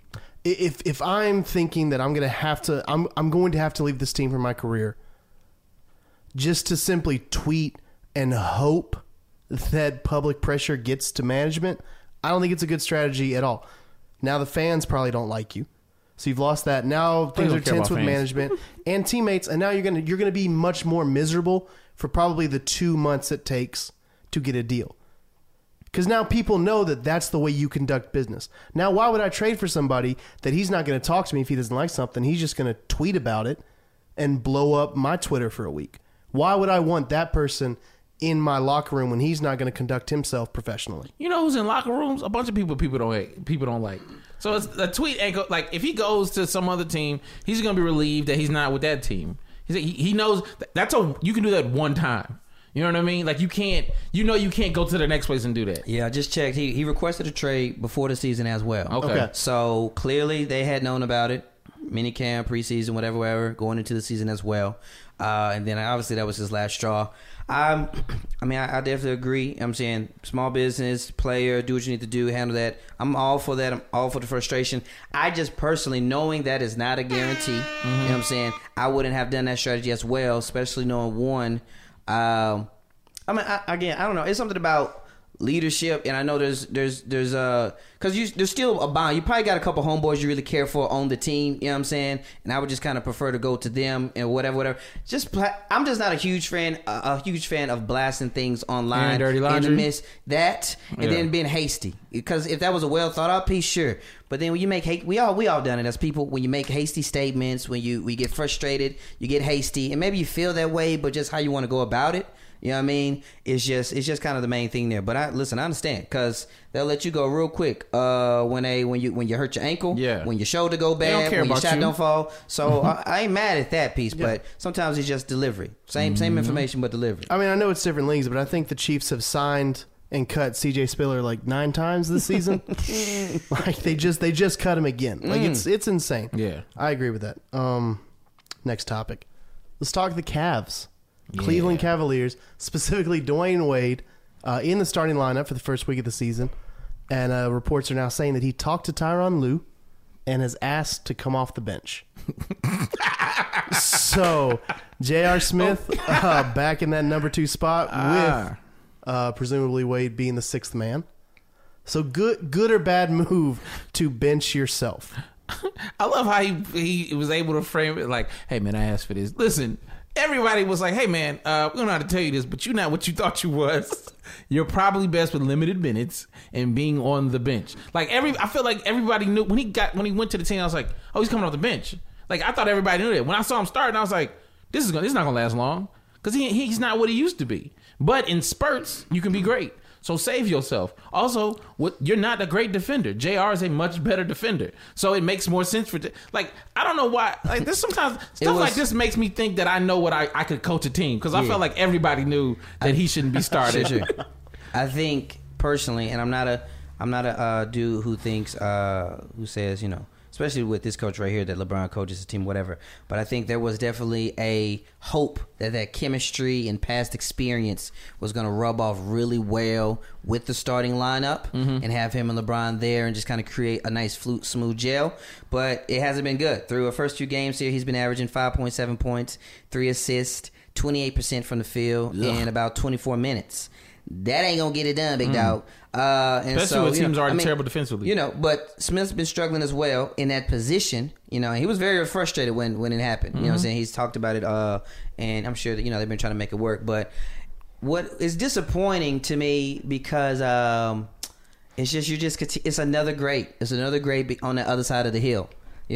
if I'm thinking that I'm going to have to leave this team for my career, just to simply tweet and hope that public pressure gets to management, I don't think it's a good strategy at all. Now the fans probably don't like you, so you've lost that. Now things are tense with management and teammates, and now you're gonna be much more miserable for probably the 2 months it takes to get a deal. Because now people know that that's the way you conduct business. Now, why would I trade for somebody that he's not going to talk to me if he doesn't like something? He's just going to tweet about it and blow up my Twitter for a week. Why would I want that person in my locker room when he's not going to conduct himself professionally? You know who's in locker rooms? A bunch of people don't hate, people don't like. So it's a tweet ain't like, if he goes to some other team, he's going to be relieved that he's not with that team. He knows you can do that one time. You know what I mean? Like, you can't go to the next place and do that. Yeah, I just checked. He requested a trade before the season as well. Okay. So clearly they had known about it. mini camp, preseason, whatever, going into the season as well. And then obviously that was his last straw. I definitely agree. I'm saying small business, player, do what you need to do, handle that. I'm all for that. I'm all for the frustration. I just personally, knowing that is not a guarantee, you know what I'm saying, I wouldn't have done that strategy as well, especially knowing one. I don't know. It's something about leadership, and I know there's because there's still a bond. You probably got a couple homeboys you really care for on the team, you know what I'm saying, and I would just kind of prefer to go to them and whatever. I'm just not a huge fan of blasting things online dirty laundry. and miss that, and then being hasty, because if that was a well thought out piece, sure, but then when you make we all done it as people. When you make hasty statements, we get frustrated, you get hasty, and maybe you feel that way, but just how you want to go about it. You know what I mean? It's just kind of the main thing there. But I understand, because they'll let you go real quick when you hurt your ankle, when your shoulder go bad, when your shot don't fall. So I ain't mad at that piece, but sometimes it's just delivery. Same information, but delivery. I mean, I know it's different leagues, but I think the Chiefs have signed and cut CJ Spiller like 9 times this season. Like they just cut him again. Like it's insane. Yeah, I agree with that. Next topic. Let's talk the Cavs. Cleveland Cavaliers, specifically Dwayne Wade, in the starting lineup for the first week of the season. And reports are now saying that he talked to Tyronn Lue and has asked to come off the bench. So, J.R. Smith back in that number 2 spot with presumably Wade being the 6th man. So, good or bad move to bench yourself? I love how he was able to frame it like, hey, man, I asked for this. Listen. Everybody was like, hey, man, we don't know how to tell you this, but you're not what you thought you was. You're probably best with limited minutes and being on the bench. Like I feel like everybody knew when he went to the team, I was like, oh, he's coming off the bench. Like, I thought everybody knew that. When I saw him starting, I was like, this is not going to last long, because he's not what he used to be. But in spurts, you can be great. So save yourself. Also, you're not a great defender. JR is a much better defender. So it makes more sense for... I don't know why. Like, this sometimes... stuff like this makes me think that I know what I could coach a team. Because I felt like everybody knew that he shouldn't be started. Sure. I think, personally, and I'm not a dude who thinks... who says, especially with this coach right here, that LeBron coaches his team, whatever. But I think there was definitely a hope that chemistry and past experience was going to rub off really well with the starting lineup and have him and LeBron there and just kind of create a nice, smooth gel. But it hasn't been good. Through the first 2 games here, he's been averaging 5.7 points, 3 assists, 28% from the field in about 24 minutes. That ain't going to get it done, big dog. Especially when teams are terrible defensively. But Smith's been struggling as well in that position. And he was very frustrated when it happened. You know what I'm saying? He's talked about it, and I'm sure that, they've been trying to make it work. But what is disappointing to me, because it's just it's another great. It's another great on the other side of the hill.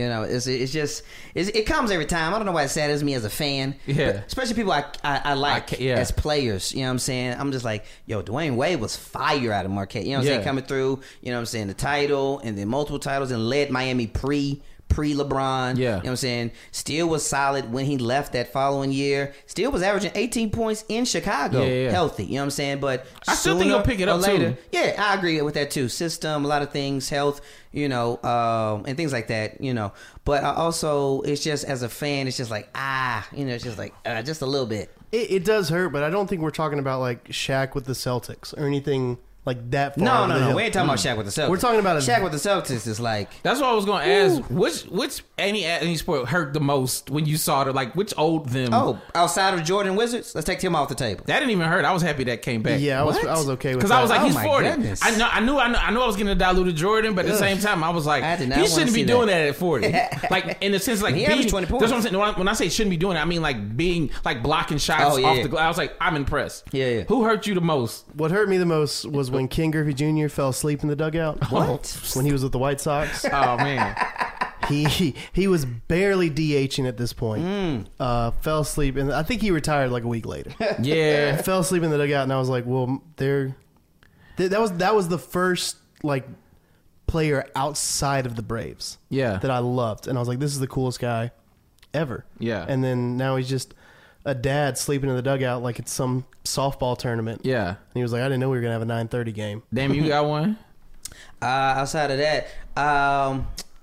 It comes every time. I don't know why it saddens me as a fan. Yeah. Especially people I like as players. You know what I'm saying? I'm just like, yo, Dwayne Wade was fire out of Marquette. You know what I'm saying? Coming through, the title and then multiple titles, and led Miami pre-LeBron. Yeah. You know what I'm saying? Still was solid when he left that following year. Still was averaging 18 points in Chicago. Healthy. You know what I'm saying? But I still think he'll pick it up later. Too. Yeah, I agree with that too. System, a lot of things, health, and things like that, But also, it's just, as a fan, it's just like, it's just like, just a little bit. It does hurt, but I don't think we're talking about like Shaq with the Celtics or anything like that far. No. We ain't talking about Shaq with the Celtics. We're talking about Shaq with the Celtics is like... That's what I was going to ask. Which any sport hurt the most when you saw it? Like, which owed them? Oh, outside of Jordan Wizards? Let's take him off the table. That didn't even hurt. I was happy that came back. Yeah, I was okay with that. Because I was like, he's 40. Goodness. I knew I was getting a diluted Jordan, but at the same time, I was like, he shouldn't be doing that at 40. Like, in the sense, like, he averaged 20 points. That's what I'm saying. When I say shouldn't be doing it, I mean, like, being, like, blocking shots off the glass. I was like, I'm impressed. Yeah. Who hurt you the most? What hurt me the most was when King Griffey Jr. fell asleep in the dugout. What? When he was with the White Sox. Oh, man. He was barely DHing at this point. Fell asleep, and I think he retired like a week later. Yeah. Fell asleep in the dugout, and I was like, well, that was the first, like, player outside of the Braves that I loved. And I was like, this is the coolest guy ever. Yeah. And then now he's just a dad sleeping in the dugout like it's some softball tournament. Yeah. And he was like, I didn't know we were going to have a 9:30 game. Damn, you got one? Outside of that,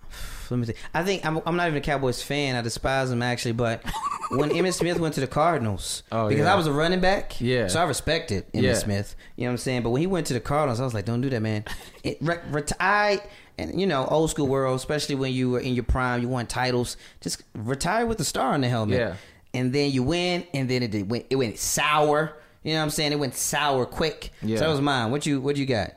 Let me see. I think I'm not even a Cowboys fan. I despise them actually. But when Emmitt Smith went to the Cardinals, because I was a running back, so I respected Emmitt Smith. You know what I'm saying? But when he went to the Cardinals, I was like, don't do that, man. And you know, old school world, especially when you were in your prime, you won titles. Just retire with the star on the helmet. Yeah. And then you win, and then it went sour. You know what I'm saying? It went sour quick. Yeah. So that was mine. What you got?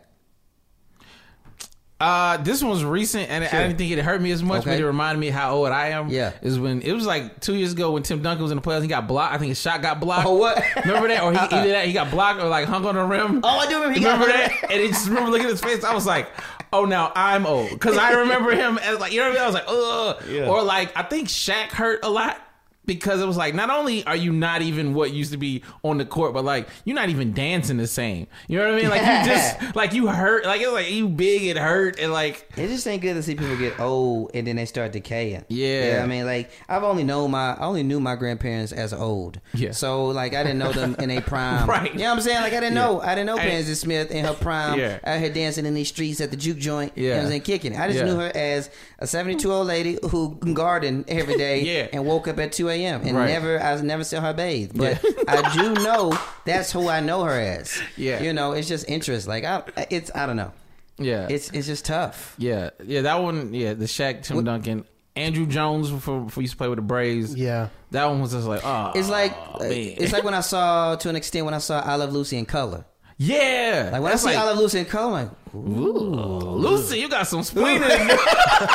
This one was recent, and I didn't think it hurt me as much, but it reminded me how old I am. Yeah. Is when it was like 2 years ago when Tim Duncan was in the playoffs, he got blocked. I think his shot got blocked. Oh, what? Remember that? Or either that, he got blocked or like hung on the rim. Oh, I do remember. Remember that? And I just remember looking at his face. I was like, oh, now I'm old, because I remember him as like, you know what I mean? I was like, ugh. Yeah. Or like, I think Shaq hurt a lot. Because it was like, not only are you not even what used to be on the court, but like, you're not even dancing the same. You know what I mean? Like, you just, like, you hurt. Like, it was like, you big, it hurt. And like, it just ain't good to see people get old and then they start decaying. Yeah. You know what I mean? Like, I only knew my grandparents as old. Yeah. So, like, I didn't know them in a prime. Right. You know what I'm saying? Like, I didn't know Pansy Smith in her prime out here dancing in these streets at the juke joint. Yeah. You know what I'm saying? Kicking it. I just knew her as a 72-year-old lady who gardened every day and woke up at 2 a.m. and I never saw her bathe. But I do know that's who I know her as. Yeah. You know, it's just interest. Like, I don't know. Yeah. It's just tough. Yeah. Yeah, that one, the Shaq, Tim Duncan. Andrew Jones for used to play with the Braves. Yeah. That one was just like, oh. It's like when I saw, to an extent, when I saw I Love Lucy in color. Yeah. Like when I see I Love Lucy in color, I'm like, ooh. Lucy, you got some spleen in you.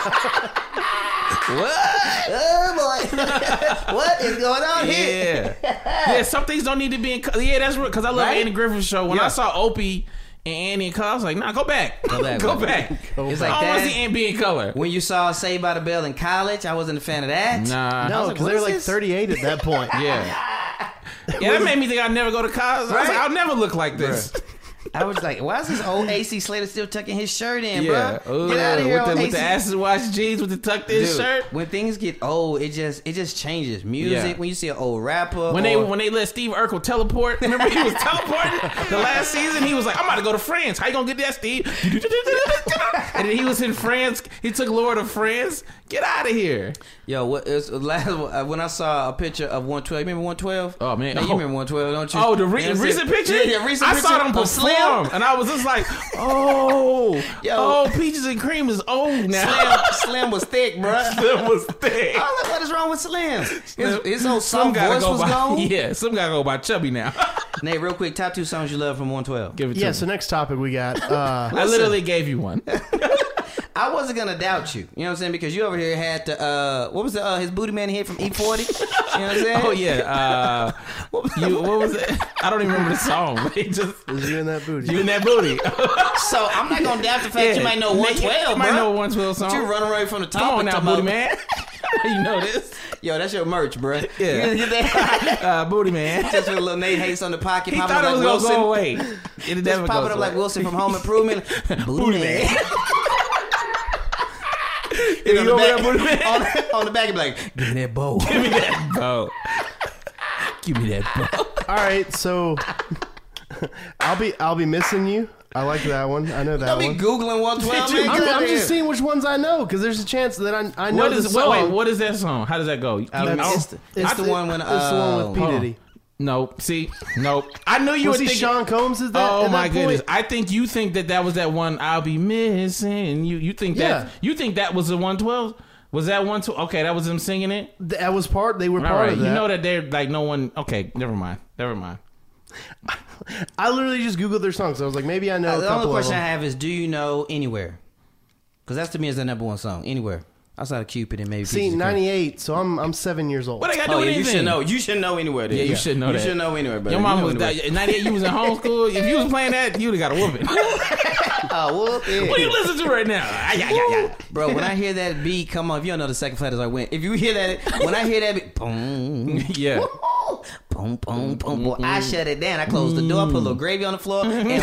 What? Oh boy! What is going on here? Yeah, some things don't need to be in color. Yeah, that's real, because I love Andy Griffith's show. When I saw Opie and Andy in color, I was like, nah, go back. Go back. It's like, I want to see Andy be in color. When you saw Saved by the Bell in college, I wasn't a fan of that. Nah. No, because they were like 38 at that point. Yeah, that made me think I'd never go to college. I was like, I'll never look like this. I was like, why is this old AC Slater still tucking his shirt in, bro? Get out of here, with the acid wash jeans, with the tucked in shirt. When things get old, it just changes. Music, when you see an old rapper. When they let Steve Urkel teleport, remember he was teleporting the last season? He was like, I'm about to go to France. How you gonna get that, Steve? And then he was in France. He took Lord of France. Get out of here. Yo, when I saw a picture of 112, you remember 112? Oh, man. You remember 112, don't you? Oh, the recent picture? Yeah, recent picture. I saw them perform, and I was just like, Peaches and Cream is old now. Slim was thick, bro. Slim was thick. I was like, what is wrong with Slim? His whole soft voice was gone? Yeah, some gotta go by Chubby now. Nate, real quick, top 2 songs you love from 112. Give it to me. So next topic we got. I literally gave you one. I wasn't gonna doubt you. You know what I'm saying? Because you over here had the what was his booty man hit from E40? You know what I'm saying? Oh yeah. What was it? I don't even remember the song. It just was You and That Booty. You and That Booty. So I'm not gonna doubt the fact you might know 112. You might know 112 song. But you run away from the top. Come on now, booty man. You know this. Yo, that's your merch, bro. Yeah. You get that? Booty man. Just with a little Nate Hayes on the pocket. He thought it was gonna go away. It never pop it up like Wilson from Home Improvement. Booty man. On the back, like, give me that bow. Give me that bow. Give me that bow. All right, so I'll be missing you. I like that one. I know that one. Don't be Googling 112, man. I'm just seeing which ones I know, because there's a chance that I know the song. Wait, what is that song? How does that go? It's the one with P. Diddy. No, see, no. I knew you were thinking Sean Combs. Is that? Oh my goodness! I think you think that was that one. I'll be missing. You think that? You think that was the 112? Was that 112? Okay, that was them singing it. That was part. They were part of that. You know that they're like no one. Okay, never mind. I literally just Googled their songs. So I was like, maybe I know. The only question I have is, do you know Anywhere? Because that's to me is the number one song. Anywhere. Outside of Cupid and maybe. See, 98, so I'm 7 years old. What I got to do with anything? You should know Anywhere. Then. Yeah, you should know that. You should know Anywhere, brother. Your mom was 98. You was in homeschool. If you was playing that, you'd have got a whooping. Whoop it. What are you listening to right now? Bro, when I hear that beat, come on. If you don't know the second flat as I went. If you hear that, when I hear that beat, boom. Yeah. Boom, boom, boom, boom. I shut it down. I closed the door, put a little gravy on the floor, and we and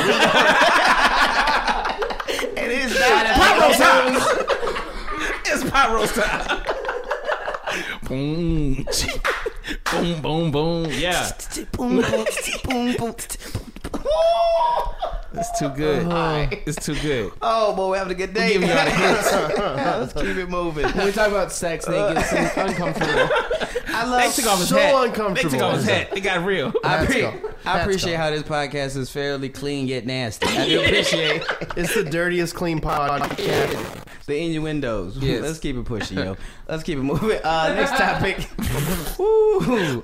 it's Pot roast time. It's pot roast time. Boom. Boom, boom, boom. Yeah. Boom, boom, boom, boom. It's too good. It's too good. Oh boy, we're having a good day. Give me all the hits. Let's keep it moving. When we talk about sex, Nate gets uncomfortable. I love They took off his So hat. uncomfortable. They took off his hat. It got real. I That's appreciate gone. how this podcast is fairly clean yet nasty. I do appreciate It's the dirtiest clean podcast. the innuendos. Yes. Let's keep it pushing, yo. Let's keep it moving. Next topic. Woo.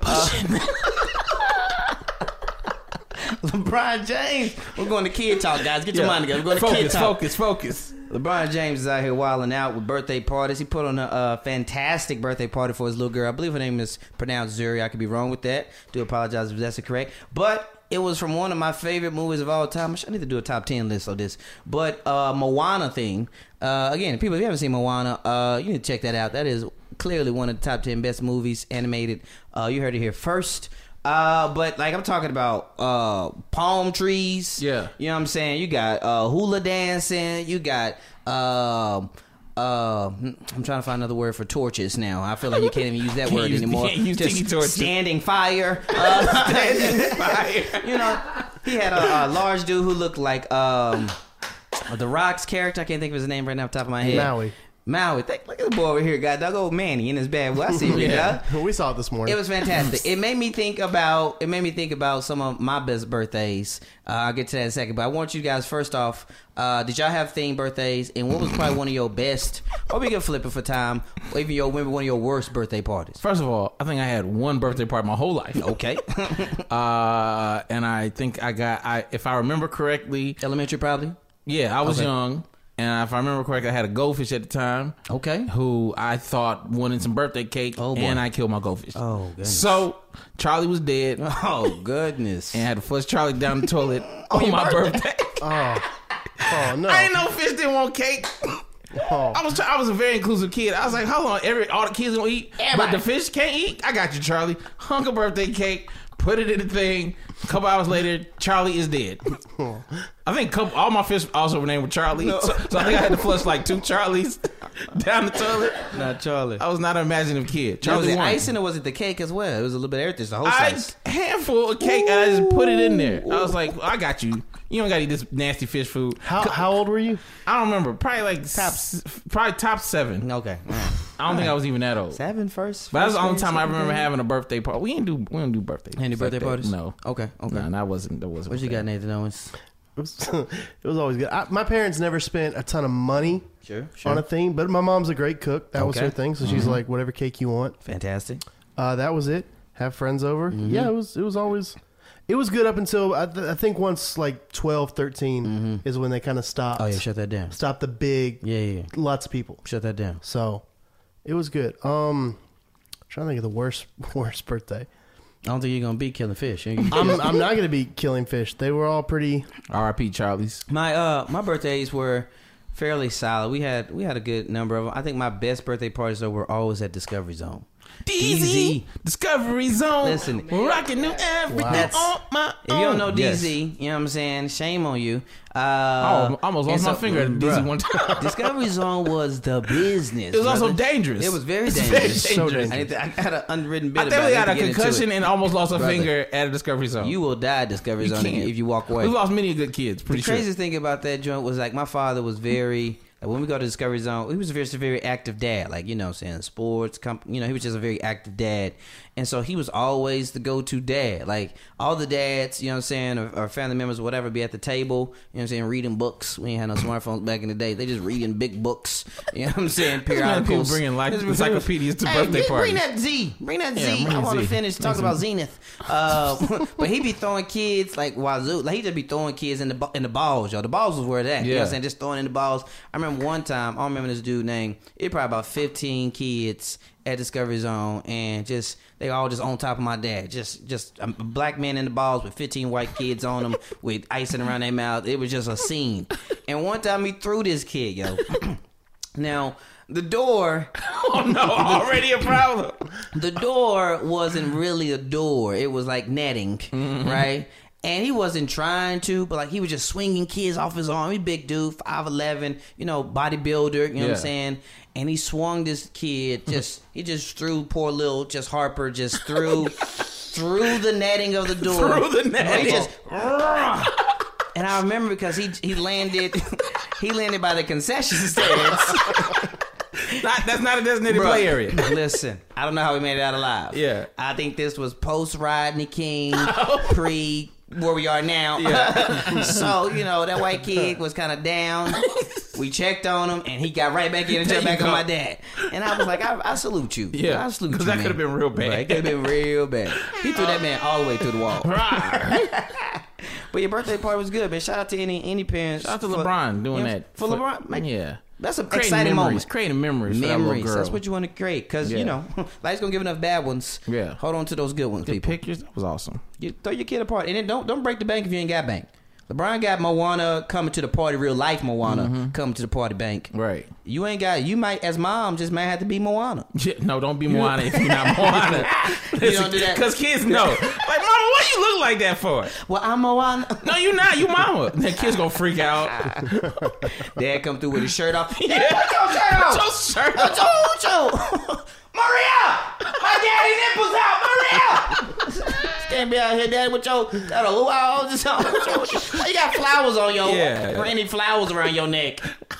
LeBron James. We're going to kid talk, guys. Get your mind together. We're going to kid talk. Focus. LeBron James is out here wilding out with birthday parties. He put on a fantastic birthday party for his little girl. I believe her name is pronounced Zuri. I could be wrong with that. Do apologize if that's correct. But it was from one of my favorite movies of all time. I need to do a top 10 list of this. But Moana thing. Again, people, if you haven't seen Moana, you need to check that out. That is clearly one of the top 10 best movies animated. You heard it here first. But like I'm talking about palm trees. Yeah. You know what I'm saying? You got hula dancing, you got I'm trying to find another word for torches now. I feel like you can't even use that word anymore. Can't use tiki torches. Standing fire. Standing fire. You know, he had a large dude who looked like The Rock's character. I can't think of his name right now off the top of my head. Maui. Look at the boy over here, got dog old Manny in his bad. Well, I see you, Yeah, we saw it this morning. It was fantastic. It made me think about some of my best birthdays. I'll get to that in a second. But I want you guys, first off, did y'all have themed birthdays? And what was probably one of your best, or we can flip it for time, or even one of your worst birthday parties? First of all, I think I had one birthday party my whole life. Okay. And I think if I remember correctly, Elementary, probably? yeah, I was Okay. young. And if I remember correctly, I had a goldfish at the time. Okay. Who I thought wanted some birthday cake. Oh, boy. And I killed my goldfish. Oh, goodness. So, Charlie was dead. And Oh, goodness. I had to flush Charlie down the toilet on my birthday. Oh no! I didn't know fish didn't want cake. Oh. I was a very inclusive kid. I was like, hold on, all the kids gonna eat, but the fish can't eat. I got you, Charlie. Hung a birthday cake, put it in the thing. A couple hours later, Charlie is dead. I think all my fish also were named with Charlie, so I think I had to flush like 2 Charlies down the toilet. Not Charlie. I was not an imaginative kid. Was Charlie it won. icing or was it the cake as well? It was a little bit of everything. The whole I slice. handful of cake and I just put it in there. I was like, I got you. You don't gotta eat this nasty fish food. How old were you? I don't remember. Probably like top 7. Okay. All right. I don't think I was even that old. 7 first. But that's the only first time I grade, remember second having a birthday party. We don't do birthdays. grade? Any birthday like that. parties? No. Okay. No, that wasn't. What you got, Nathan Owens? It was always good. My parents never spent a ton of money Sure. on a thing, but my mom's a great cook. That was Okay. her thing. So she's like, whatever cake you want. Fantastic. That was it. Have friends over. Yeah, it was always. It was good up until I think once like 12, 13 is when they kind of stopped. Oh yeah, shut that down. Stopped the big, Yeah. lots of people. Shut that down. So it was good. Trying to think of the worst birthday. I don't think you're gonna beat killing fish. I'm not gonna be killing fish. They were all pretty. R.I.P. Charlie's. My birthdays were fairly solid. We had a good number of them. I think my best birthday parties though were always at Discovery Zone. DZ Discovery Zone. Listen, rocking new everything Wow. on my own. If you don't know DZ, Yes. you know what I'm saying? Shame on you. I almost lost my finger at DZ bruh, one time. Discovery Zone was the business. It was also brother. dangerous. It was very It's dangerous. So dangerous. I had an unwritten bit I about definitely it. had to a get into concussion it. and almost lost a Brother. finger at a Discovery Zone. You will die at Discovery You Zone can't. if you walk away. We've lost many good kids. Pretty The sure. craziest thing about that joint was like my father was very like, when we go to Discovery Zone, he was just a very active dad. Like, you know what I'm saying, sports, he was just a very active dad. And so he was always the go-to dad. Like all the dads, you know what I'm saying, or family members or whatever be at the table, you know what I'm saying, reading books. We ain't had no smartphones back in the day. They just reading big books. You know what I'm saying? This man, people Periodicals. bringing like encyclopedias to Hey, birthday parties. Bring that Z. Bring that Yeah, Z. bring I want to Z. finish talking about Zenith. But he be throwing kids like wazoo. Like he just be throwing kids in the balls, yo. The balls was where it at. You know what Yeah. I'm saying? Just throwing in the balls. I remember one time, I don't remember this dude name. It probably about 15 kids at Discovery Zone, and they all just on top of my dad. Just a black man in the balls with 15 white kids on them with icing around their mouth. It was just a scene. And one time he threw this kid, yo. Now the door. Oh no, already a problem. The door wasn't really a door. It was like netting, right? And he wasn't trying to, but like he was just swinging kids off his arm. He big dude, 5'11", bodybuilder, you know what Yeah. I'm saying? And he swung this kid, he just threw poor little Harper just through the netting of the door. Through the netting. He just And I remember because he landed by the concession stands. That's not a designated play area. Listen, I don't know how we made it out alive. Yeah. I think this was post Rodney King, pre where we are now. Yeah. So, that white kid was kind of down. We checked on him, and he got right back in and jumped back on my dad. And I was like, I salute you. Yeah. I salute you, because that could have been real bad. Right, it could have been real bad. He threw that man all the way through the wall. But your birthday party was good, man. Shout out to any parents. Shout out to LeBron doing that. For LeBron. Like, yeah. That's an Creating exciting memories. moment. Creating memories for that little girl. That's what you want to create. Because, life's going to give enough bad ones. Yeah. Hold on to those good ones, The people. pictures, that was awesome. You throw your kid a party. And then don't break the bank if you ain't got bank. LeBron got Moana coming to the party, real life Moana coming to the party bank. Right. You ain't got, you might, as mom, just might have to be Moana. Yeah, no, don't be Moana if you're not Moana. You don't do that. Because kids know. Like, mama, what you look like that for? Well, I'm Moana. No, you not. You mama. That kid's gonna freak out. Dad come through with his shirt off. Yeah. Put your shirt on. Put your shirt on. Put your Maria! My daddy nipples out, Maria! Can't be out here, Daddy, with your got a luau just on. Why you got flowers on your or any flowers around your neck?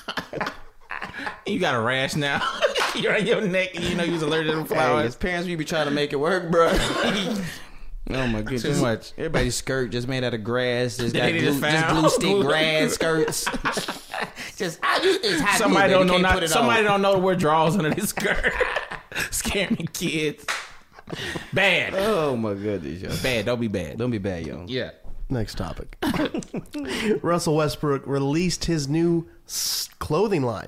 You got a rash now. You're on your neck and you was allergic to the flowers. Hey, his parents we be trying to make it work, bro. Oh my goodness. Too much. Everybody's skirt just made out of grass. Just got They glue, just glue stick grass skirts. It's hot. Somebody glue, don't know. put it Somebody on. don't know to wear drawers under this skirt. Scaring kids. Bad. Oh my goodness, yo. Bad. Don't be bad. Don't be bad, yo. Yeah. Next topic. Russell Westbrook released his new clothing line.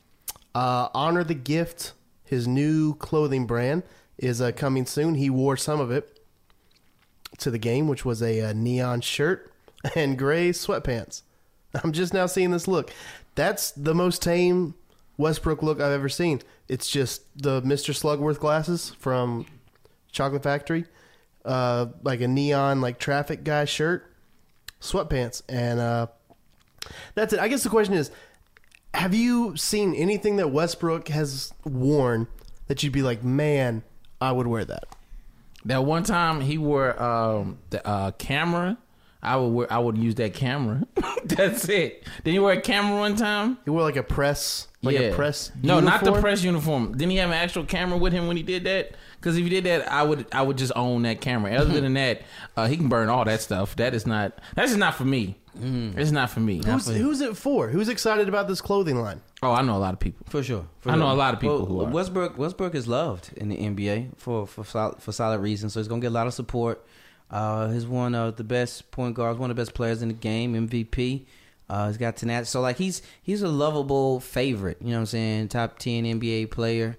Honor the Gift, his new clothing brand, is coming soon. He wore some of it to the game, which was a neon shirt and gray sweatpants. I'm just now seeing this look. That's the most tame Westbrook look I've ever seen. It's just the Mr. Slugworth glasses from Chocolate Factory, like a neon, like traffic guy shirt, sweatpants, and that's it. I guess the question is, have you seen anything that Westbrook has worn that you'd be like, man, I would wear that? That one time he wore the camera. I would use that camera. That's it. Then you wear a camera one time. He wore like a press, No, uniform? not the press uniform. Didn't he have an actual camera with him when he did that? Because if he did that, I would just own that camera. Other than that, he can burn all that stuff. That's just not for me. It's not for me. Who's it for? Who's excited about this clothing line? Oh, I know a lot of people. For sure. I know a lot of people who are. Westbrook is loved in the NBA for solid reasons. So he's gonna get a lot of support. He's one of the best point guards, one of the best players in the game, MVP. He's got tenacity. So like he's a lovable favorite. You know what I'm saying? Top 10 NBA player.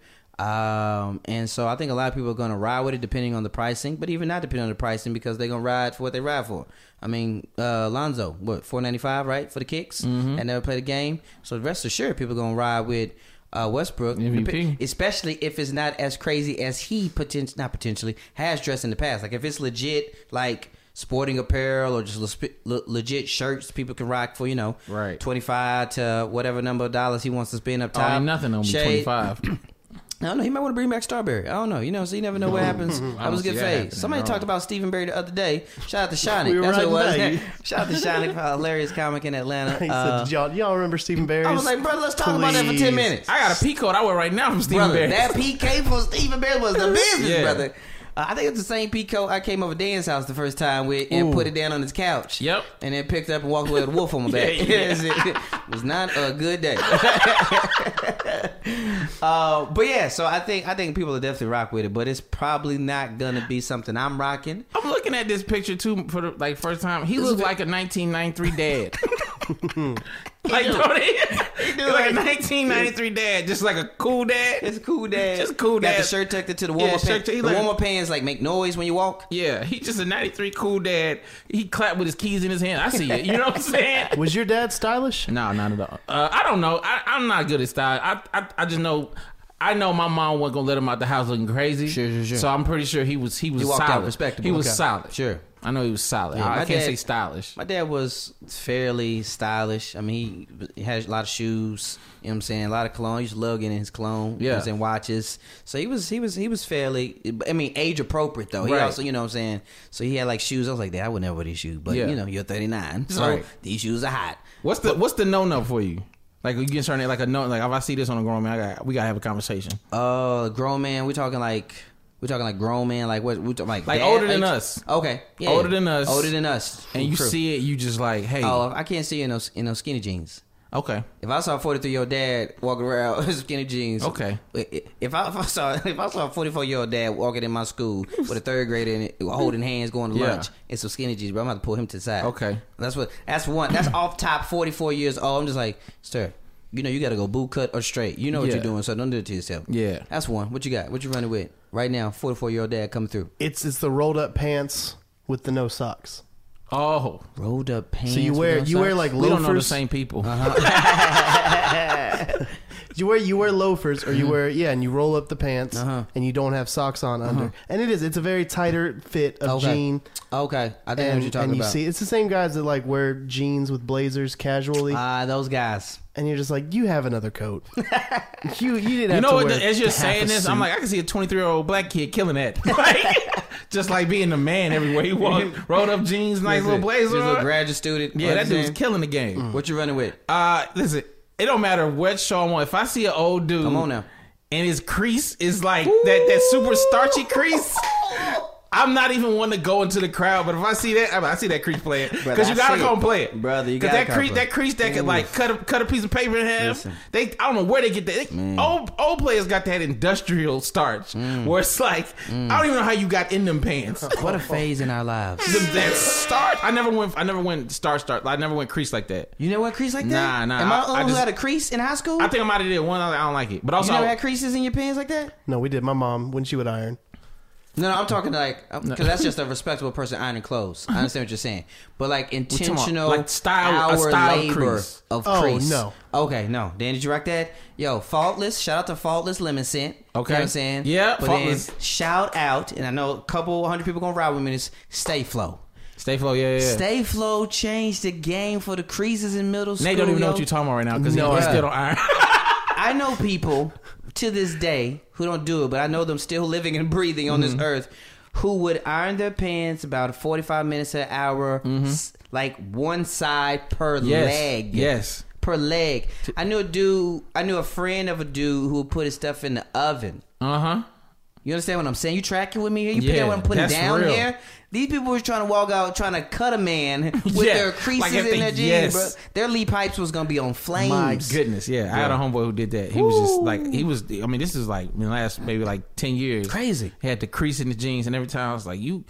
And so I think a lot of people are gonna ride with it depending on the pricing, but even not depending on the pricing because they're gonna ride for what they ride for. I mean, Lonzo, what, $4.95, right, for the kicks? And never played a game. So rest assured, people are gonna ride with Westbrook, MVP. especially if it's not as crazy as he potentially has dressed in the past. Like if it's legit, like sporting apparel or just legit shirts people can rock for, right, $25 to whatever number of dollars he wants to spend up top. Ain't nothing on me, 25. I don't know. He might want to bring back Starberry. I don't know. So you never know what happens. That was a good phase. Somebody talked about Stephen Barry the other day. Shout out to Shonic. That's what it was. Shout out to Shonic for a hilarious comic in Atlanta. He said, y'all remember Stephen Barry? I was like, brother, let's talk about that for 10 minutes. I got a P code I wear right now from Stephen Barry. Barry. That PK for Stephen Barry was the business, brother. I think it's the same Pico I came over Dan's house the first time with and put it down on his couch. Yep. And then picked up and walked away with a wolf on my back. It was not a good day. But yeah, so I think people will definitely rock with it, but it's probably not gonna be something I'm rocking. I'm looking at this picture too for the first time. He looks like a 1993 dad. Like, don't he do like a 1993 dad, just like a cool dad. It's a cool dad. Just a cool dad. Got the shirt tucked into the warmer pants. The warmer pants like make noise when you walk. Yeah, he's just a 93 cool dad. He clapped with his keys in his hand. I see it. You know what I'm saying? Was your dad stylish? No, not at all. I don't know. I'm not good at style. I just know I know my mom wasn't gonna let him out the house looking crazy. Sure. So I'm pretty sure he was walked solid. out respectable. He was Okay. solid. Sure. I know he was solid. Yeah, I my can't dad- say stylish. My dad was fairly stylish. I mean, he had a lot of shoes. You know what I'm saying? A lot of cologne. He used to love getting his cologne. Yeah. And watches. So he was fairly. I mean, age appropriate though. He Right. also, you know what I'm saying. So he had like shoes. I was like, Dad, I would never wear these shoes. But Yeah. you know, you're 39, so Right. these shoes are hot. What's the no for you? Like you get started like a no. Like if I see this on a grown man, we gotta have a conversation. Grown man. We talking like grown man. Like what? We talking like Like dad older than age? us. Okay. Yeah. Older than us. Older than us. And you True. see it, you just like, hey, Oh, I can't see you in those skinny jeans. okay, If I saw a 43-year-old dad walking around with skinny jeans, okay. If I saw a 44-year-old dad walking in my school with a third grader in it, holding hands going to Yeah. lunch and some skinny jeans, bro, I'm gonna have to pull him to the side. Okay. That's one. That's off top 44 years old. I'm just like, sir, you know you got to go boot cut or straight. You know what Yeah. you're doing, so don't do it to yourself. Yeah. That's one. What you got? What you running with right now? 44-year-old dad coming through. It's the rolled up pants with the no socks. Oh, Rolled up pants. So you wear like we don't know the loafers. same people. You wear loafers or you wear and you roll up the pants and you don't have socks on under. And it's a very tighter fit of jean. Okay, I think I know what And, you're talking and you about. see it's the same guys that like wear jeans with blazers casually. Those guys. And you're just like, you have another coat. you didn't have You know to what? wear As you're half saying a this, suit. I'm like, I can see a 23-year-old black kid killing that. Like, just like being the man everywhere he walk, rolled up jeans, nice little blazer. Just a on. little graduate student. Yeah, that dude's understand? killing the game. What you running with? Listen, it don't matter what show I'm on. If I see an old dude, Come on now. and his crease is like that super starchy crease. I'm not even one to go into the crowd, but if I see that, I see that crease playing because you gotta come play it, brother. You because gotta that crease that could like cut a piece of paper in half. Listen. I don't know where they get that. Old players got that industrial starch where it's like I don't even know how you got in them pants. What a phase in our lives. That starch. I never went starch. I never went crease like that. You never had crease like that? Nah. Am I the I only who just- had a crease in high school? I think I might have did one. I don't like it, but you also never had creases in your pants like that? No, we did. My mom, when she would iron. No, I'm talking like because that's just a respectable person ironing clothes. I understand what you're saying, but like intentional, like style- a hour style labor crease. of Oh, crease. no. Okay, no. Dan, did you rock that? Yo, Faultless. Shout out to Faultless Lemon Scent. You know Okay. what I'm saying? Yeah, but Faultless. then shout out, and I know a couple hundred people gonna ride with me. Is Stay Flow. Stay Flow. Yeah. Stay Flow changed the game for the creases in middle school. Nate don't even know yo. what you're talking about right now because No, he I- still don't iron. I know people to this day who don't do it, but I know them still living and breathing on this earth who would iron their pants about 45 minutes an hour, like one side per leg. Yes. Per leg. I knew a friend of a dude who would put his stuff in the oven. Uh-huh. You understand what I'm saying? You tracking with me here? You Yeah, pick up what I'm putting that's down real. here? These people was trying to walk out trying to cut a man with Yeah, their creases like if in they- their jeans, yes. bro. Their lead pipes was going to be on flames. My goodness, yeah. I had a homeboy who did that. He was just like, I mean, this is like in the last maybe like 10 years. Crazy. He had the crease in the jeans, and every time I was like, you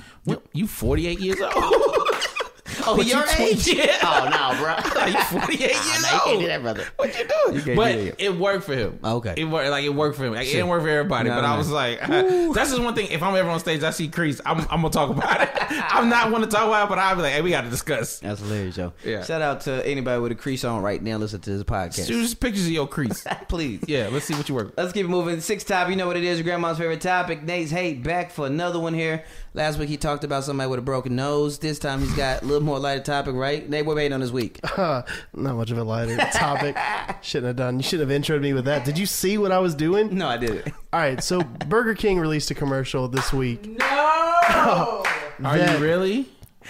48 years old? Oh, But your you 20 age? Yeah. Oh, no, bro. Like, you 48 years Nah, you can't old. do that, brother. What you doing? can't But do that. it worked for him. Okay. It worked for him. Like, it didn't work for everybody, No, but no. I was like, that's just one thing. If I'm ever on stage, I see crease, I'm gonna talk about it. I'm not one to talk about it, but I'll be like, hey, we got to discuss. That's hilarious, yo. Yeah. Shout out to anybody with a crease on right now. Listen to this podcast. Just pictures of your crease. Please. Yeah, let's see what you work. Let's keep it moving. Sixth topic, you know what it is. Your grandma's favorite topic. Nate's hate back for another one here. Last week he talked about somebody with a broken nose. This time he's got a little more lighter topic, right? Nate, what made on this week? Not much of a lighter topic. Shouldn't have done. You shouldn't have introed me with that. Did you see what I was doing? No, I didn't. All right, so Burger King released a commercial this week. No. Are that- you really?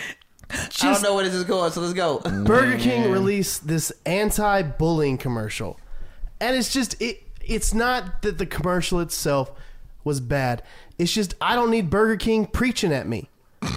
I don't know where this is going, so let's go. Burger King released this anti-bullying commercial, and it's just it's not that the commercial itself was bad. It's just I don't need Burger King preaching at me.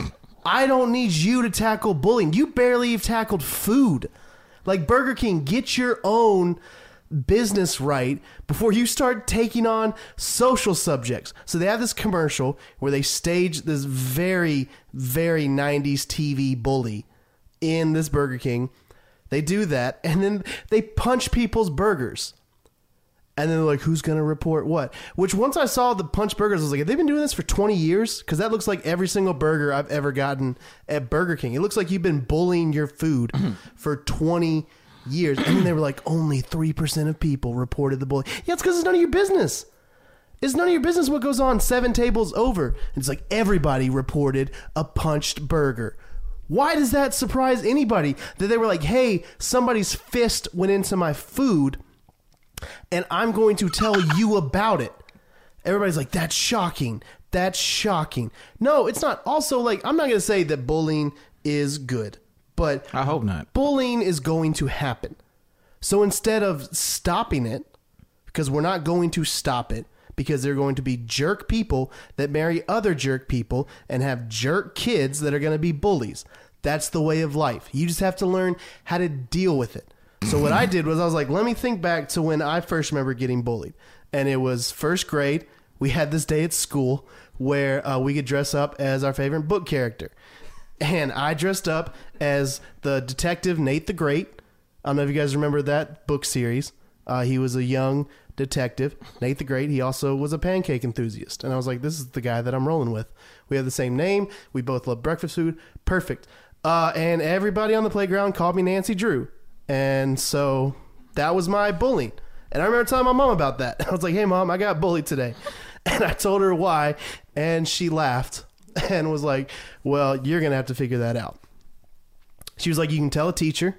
I don't need you to tackle bullying. You barely have tackled food. Like, Burger King, get your own business right before you start taking on social subjects. So they have this commercial where they stage this very, very 90s TV bully in this Burger King. They do that, and then they punch people's burgers. And then they're like, who's going to report what? Which, once I saw the punch burgers, I was like, have they been doing this for 20 years? Because that looks like every single burger I've ever gotten at Burger King. It looks like you've been bullying your food for 20 years. And then they were like, only 3% of people reported the bullying. Yeah, it's because it's none of your business. It's none of your business what goes on 7 tables over. It's like everybody reported a punched burger. Why does that surprise anybody that they were like, hey, somebody's fist went into my food and I'm going to tell you about it? Everybody's like, that's shocking. That's shocking. No, it's not. Also, like, I'm not going to say that bullying is good, but I hope not. Bullying is going to happen. So instead of stopping it, because we're not going to stop it, because they're going to be jerk people that marry other jerk people and have jerk kids that are going to be bullies. That's the way of life. You just have to learn how to deal with it. So what I did was I was like, let me think back to when I first remember getting bullied. And it was first grade. We had this day at school where we could dress up as our favorite book character. And I dressed up as the detective Nate the Great. I don't know if you guys remember that book series. He was a young detective, Nate the Great. He also was a pancake enthusiast. And I was like, this is the guy that I'm rolling with. We have the same name. We both love breakfast food. Perfect. And everybody on the playground called me Nancy Drew. And so that was my bullying. And I remember telling my mom about that. I was like, hey, Mom, I got bullied today. And I told her why. And she laughed and was like, well, you're going to have to figure that out. She was like, you can tell a teacher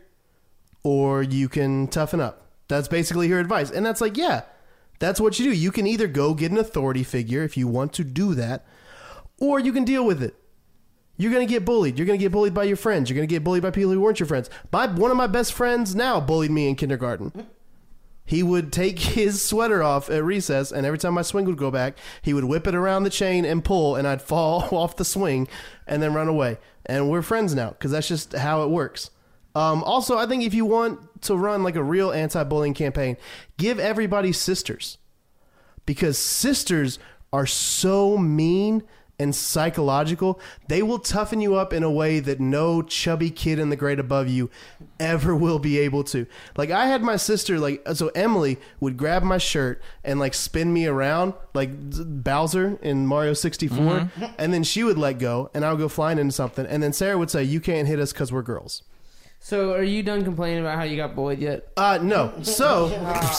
or you can toughen up. That's basically her advice. And that's like, yeah, that's what you do. You can either go get an authority figure if you want to do that, or you can deal with it. You're going to get bullied. You're going to get bullied by your friends. You're going to get bullied by people who weren't your friends. One of my best friends now bullied me in kindergarten. He would take his sweater off at recess, and every time my swing would go back, he would whip it around the chain and pull, and I'd fall off the swing and then run away. And we're friends now because that's just how it works. Also, I think if you want to run like a real anti-bullying campaign, give everybody sisters, because sisters are so mean and psychological. They will toughen you up in a way that no chubby kid in the grade above you ever will be able to. Like, I had my sister, so Emily would grab my shirt and like spin me around like Bowser in Mario 64, and then she would let go and I would go flying into something, and then Sarah would say, you can't hit us because we're girls. So are you done complaining about how you got bullied yet? No. So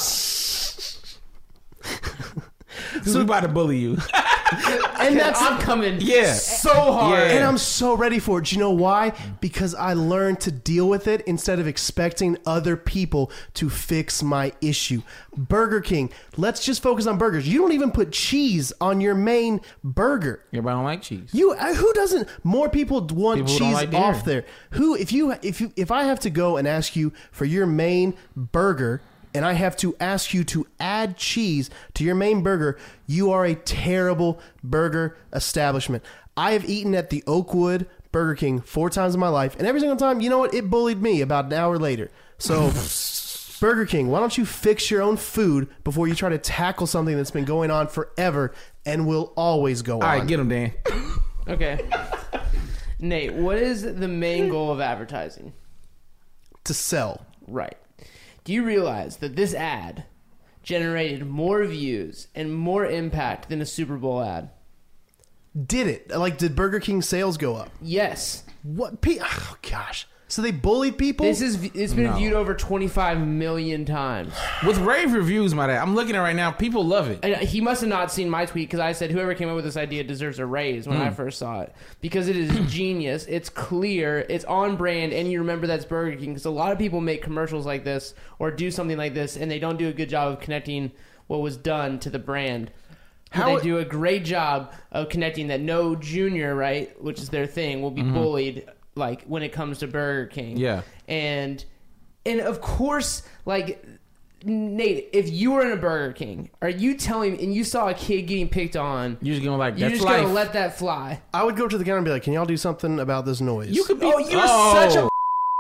we about to bully you. And I'm coming Yeah. so hard. And I'm so ready for it. Do you know why? Because I learned to deal with it instead of expecting other people to fix my issue. Burger King. Let's just focus on burgers. You don't even put cheese on your main burger. Everybody don't like cheese. Who doesn't? More people want People cheese don't like off dairy. there. If I have to go and ask you for your main burger, and I have to ask you to add cheese to your main burger, you are a terrible burger establishment. I have eaten at the Oakwood Burger King 4 times in my life, and every single time, you know what? It bullied me about an hour later. So, Burger King, why don't you fix your own food before you try to tackle something that's been going on forever and will always go on? All right, get him, Dan. Okay. Nate, what is the main goal of advertising? To sell. Right. Do you realize that this ad generated more views and more impact than a Super Bowl ad? Did it? Like, did Burger King sales go up? Yes. What? Oh, gosh. So they bullied people? It's been viewed over 25 million times. With rave reviews, my dad. I'm looking at it right now. People love it. And he must have not seen my tweet because I said whoever came up with this idea deserves a raise when I first saw it. Because it is genius. It's clear. It's on brand. And you remember that's Burger King. Because a lot of people make commercials like this or do something like this and they don't do a good job of connecting what was done to the brand. They do a great job of connecting that no junior, right, which is their thing, will be bullied like when it comes to Burger King. Yeah. And of course, like, Nate, if you were in a Burger King, are you telling me, and you saw a kid getting picked on, You're just going like, you're that's just life. gonna let that fly? I would go to the counter and be like, can y'all do something about this noise? You could be. Oh, you're such a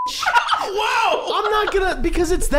Whoa! I'm not gonna, because it's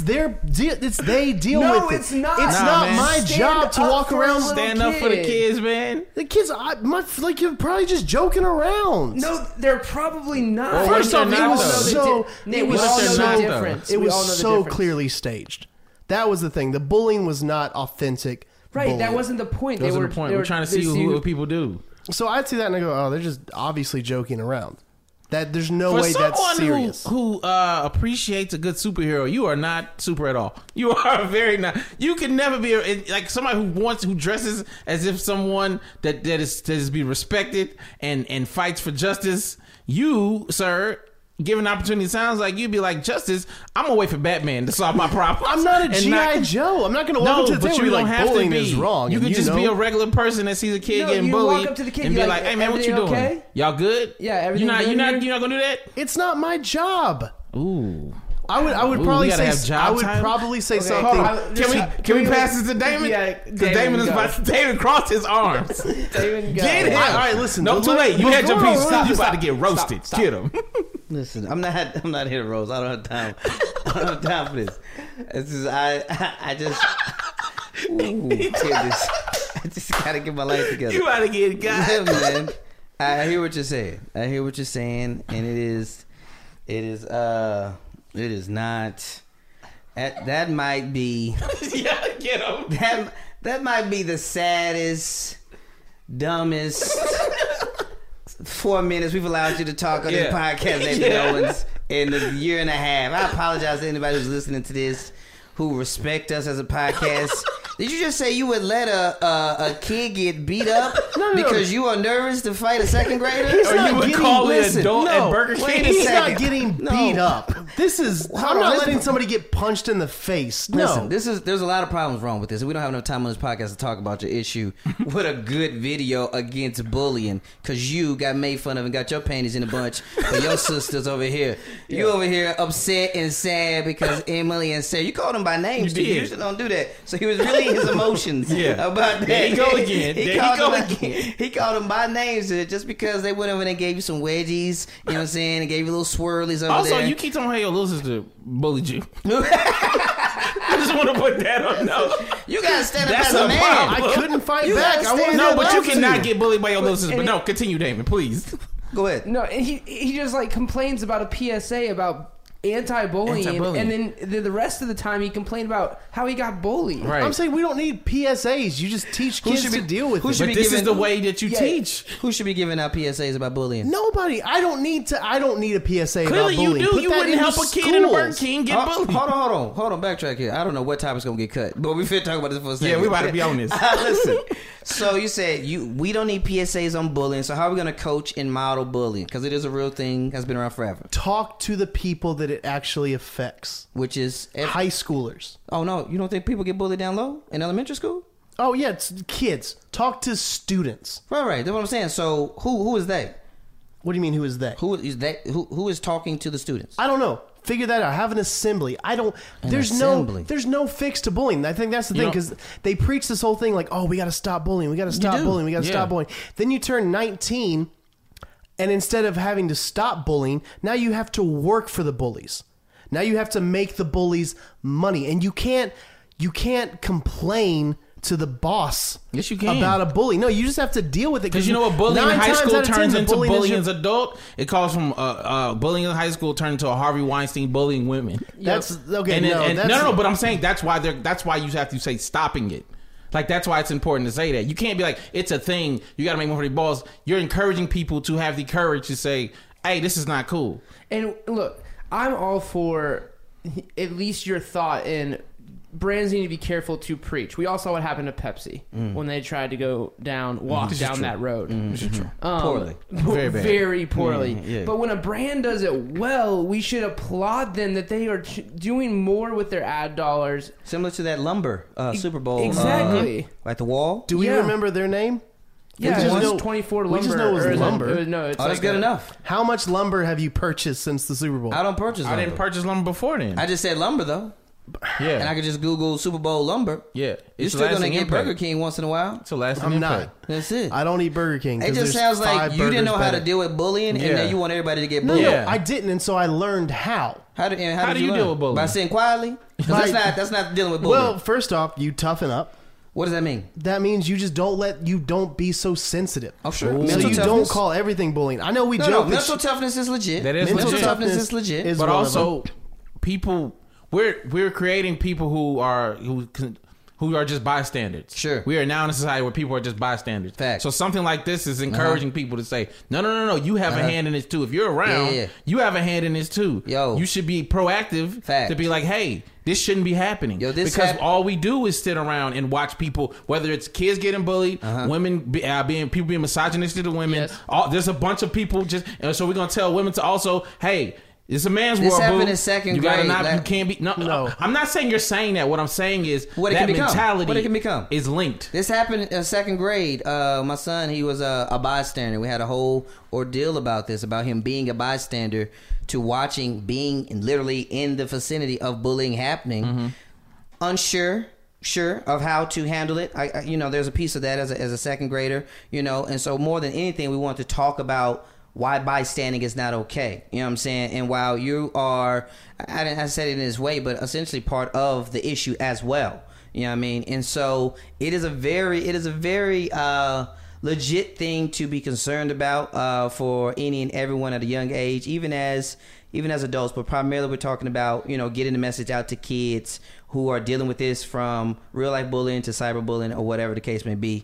they deal No, with it. it's not. It's Nah, not man. my Stand job to up walk for around. a little Stand up for the kid. kids, man. The kids, you're probably just joking around. No, they're probably not. Well, First off, they're it not, was though. so, Nate, it we was all know so, the difference. it We was all know the so difference. clearly staged. That was the thing. The bullying was not authentic. Right, bullying. that wasn't the point. That wasn't the point. We're trying to see what people do. So I'd see that and I go, oh, they're just obviously joking around. That there's no way that's serious. Who appreciates a good superhero, you are not super at all. You are very not. You can never be like somebody who dresses as if someone that is be respected and fights for justice. You, sir, given opportunity, sounds like you'd be like, Justice, I'm gonna wait for Batman to solve my problem. I'm not a G.I. Joe. I'm not gonna walk up to the table and be like, bullying is wrong. You could just be a regular person that sees a kid getting bullied walk up to the kid and be like, hey man, what you doing? Okay? Y'all good? Yeah, everything you're not gonna do that? It's not my job. Ooh. I would probably say something. Can we pass this to Damon? Yeah, Damon crossed his arms. Damon, go. Get him. All right, listen. No, too late. You had your piece. You about to get roasted. Stop. Get him. Listen, I'm not here to roast. I don't have time. I don't have time for this. This is I just. Ooh, goodness. I just gotta get my life together. You about to get got. Man, I hear what you're saying. And it is not. That might be. Yeah, get him. That might be the saddest, dumbest 4 minutes we've allowed you to talk on this podcast, Nathan Owens, in a year and a half. I apologize to anybody who's listening to this who respect us as a podcast. Did you just say you would let a kid get beat up because you are nervous to fight a second grader? Or you would call the adult at Burger King? He's not getting beat up. This is... I'm not letting somebody get punched in the face. No. Listen, there's a lot of problems wrong with this. And we don't have enough time on this podcast to talk about your issue with a good video against bullying because you got made fun of and got your panties in a bunch. But your sister's over here. You over here upset and sad because Emily and Sarah... You called them by name. You usually don't do that. So he was really his emotions about that. There he go again. He called them by names just because they went over and gave you some wedgies, you know what I'm saying, and gave you little swirlies over also, there. Also, you keep talking about your little sister bullied you. I just want to put that on. No, you gotta stand up as a man. I couldn't fight back. But you cannot get bullied by your little sister. But no, continue, Damon, please. Go ahead. No, he just like complains about a PSA about anti-bullying, and then the rest of the time he complained about how he got bullied. Right. I'm saying we don't need PSAs. You just teach kids to deal with it. But this is the way that you teach. Who should be giving out PSAs about bullying? Nobody. I don't need a PSA Clearly about bullying. You do. You wouldn't help a kid in a Burger King get bullied. Hold on. Backtrack here. I don't know what topic's gonna get cut, but we finna talk about this for a second. Yeah, we about to be on this. Listen. So you said we don't need PSAs on bullying. So how are we gonna coach and model bullying? Because it is a real thing. Has been around forever. Talk to the people that it actually affects, which is high schoolers. Oh no, you don't think people get bullied down low in elementary school? Oh yeah, it's kids. Talk to students. Right. That's what I'm saying. So who is they? What do you mean? Who is they? Who is that? Who is talking to the students? I don't know. Figure that out. Have an assembly. There's no fix to bullying. I think that's the thing because they preach this whole thing like, oh, we got to stop bullying. We got to stop bullying. We got to stop bullying. Then you turn 19, and instead of having to stop bullying, now you have to work for the bullies. Now you have to make the bullies money, and you can't complain to the boss. Yes, you can. About a bully. No, you just have to deal with it. Because you know what bullying in high school turns into bullying as adult? It calls from bullying in high school turned into a Harvey Weinstein bullying women. That's okay. No, but I'm saying that's why you have to say stopping it. Like, that's why it's important to say that. You can't be like, it's a thing. You got to make more for the balls. You're encouraging people to have the courage to say, hey, this is not cool. And look, I'm all for at least your thought in brands need to be careful to preach. We all saw what happened to Pepsi when they tried to walk down that road. This is true. Poorly. Very poorly. Yeah. But when a brand does it well, we should applaud them that they are doing more with their ad dollars. Similar to that lumber Super Bowl. Exactly. Like the wall. Do we remember their name? Yeah, it was 24 lumber. We just know it was lumber. That's good enough. How much lumber have you purchased since the Super Bowl? I don't purchase lumber. I didn't purchase lumber before then. I just said lumber, though. Yeah. And I could just Google Super Bowl lumber. Yeah. You're still going to get Burger King once in a while. It's a lasting I'm impact. not. That's it. I don't eat Burger King. It just sounds like you didn't know how to deal with bullying, and then you want everybody to get bullied. No, I didn't, and so I learned how. How do you deal with bullying? By sitting quietly? That's not dealing with bullying. Well, first off, you toughen up. What does that mean? That means you just don't be so sensitive. Oh, sure. So you don't call everything bullying. I know we joke. No, mental toughness is legit. That is mental toughness is legit. But also, people, we're creating people who who are just bystanders. Sure. We are now in a society where people are just bystanders. Fact. So something like this is encouraging people to say, no, you have a hand in this too. If you're around, you have a hand in this too. Yo. You should be proactive to be like, hey, this shouldn't be happening. Because all we do is sit around and watch people, whether it's kids getting bullied, women people being misogynistic to women. Yes. There's a bunch of people just, so we're going to tell women to also, hey, it's a man's world. This happened boo. in second You gotta grade. you can't be. No, I'm not saying you're saying that. What I'm saying is What it that can become. mentality What it can become. is linked. This happened in second grade. My son, he was a bystander. We had a whole ordeal about this, about him being a bystander to watching, being literally in the vicinity of bullying happening. Unsure of how to handle it. I there's a piece of that as a second grader, and so more than anything, we want to talk about why bystanding is not okay. You know what I'm saying? And while you are, I said it in this way, but essentially part of the issue as well. You know what I mean? And so it is a very legit thing to be concerned about for any and everyone at a young age, even as adults. But primarily we're talking about, getting the message out to kids who are dealing with this, from real life bullying to cyberbullying or whatever the case may be.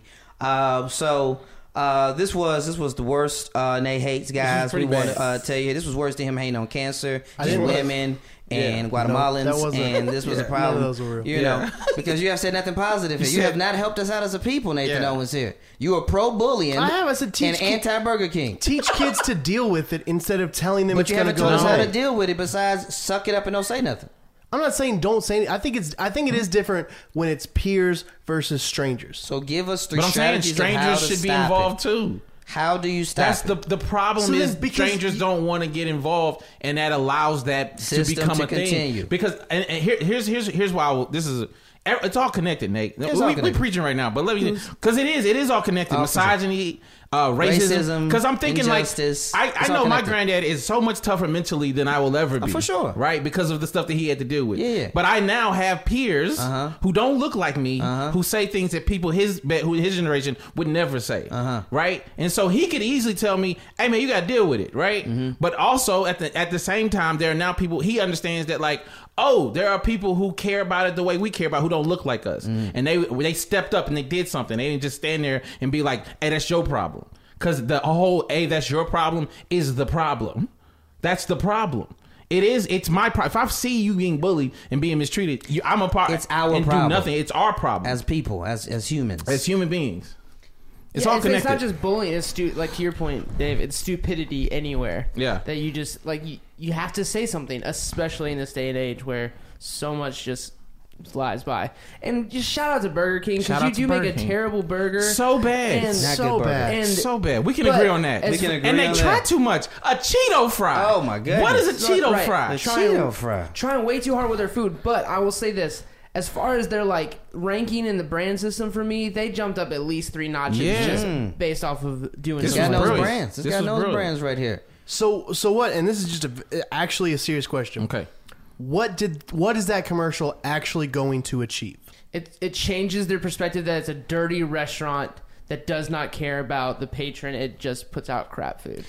This was the worst. Nate hates, guys. We want to tell you, this was worse than him hating on cancer, women, and Guatemalans, and this was a problem. None of those were real. Because you have said nothing positive here. You have not helped us out as a people, Nathan Owens here. You are pro-bullying. I said teach and anti-Burger King. Teach kids to deal with it instead of telling them But it's you going to haven't go told us away. how to deal with it besides suck it up and don't say nothing. I'm not saying don't say anything. I think it is different when it's peers versus strangers. So give us three But I'm saying strategies of how strangers to should be stop involved it. too. How do you stop That's the problem is strangers don't want to get involved, and that allows that to System become to a thing. continue. Because and here's why it's all connected, Nate. It's all We connected. preaching right now, but let me, because it is all connected. Misogyny, racism. Because I'm thinking injustice. I It's all know my connected. granddad is so much tougher mentally than I will ever be. For sure. Right? Because of the stuff that he had to deal with. Yeah. But I now have peers who don't look like me, who say things that people his generation would never say. Right? And so he could easily tell me, hey man, you got to deal with it. Right? But also at the same time, there are now people, he understands that like, oh, there are people who care about it the way we care about, who don't look like us. And they stepped up and they did something. They didn't just stand there and be like, hey, that's your problem. Because the whole, hey, that's your problem is the problem. That's the problem. It's my problem. If I see you being bullied and being mistreated, I'm a part. It's our and problem. do nothing. It's our problem. As people, as humans. As human beings. It's all It's connected. not just bullying. It's like to your point, Dave. It's stupidity anywhere. Yeah. That you just like you have to say something, especially in this day and age where so much just flies by. And just shout out to Burger King, Shout because you out to do make Burger a King. terrible burger. So bad. And Not so good bad. burger. And So bad. We can but agree on that. as- We can agree And they on try that. too much. A Cheeto fry. Oh, my goodness. What is a Cheeto Right. fry? The Cheeto fry. Trying way too hard with their food. But I will say this. As far as their like ranking in the brand system for me, they jumped up at least 3 notches just based off of doing This This guy was knows brilliant. brands. This This guy was knows brilliant. brands right here. So what? And this is just actually a serious question. Okay. What is that commercial actually going to achieve? It changes their perspective that it's a dirty restaurant that does not care about the patron. It just puts out crap food.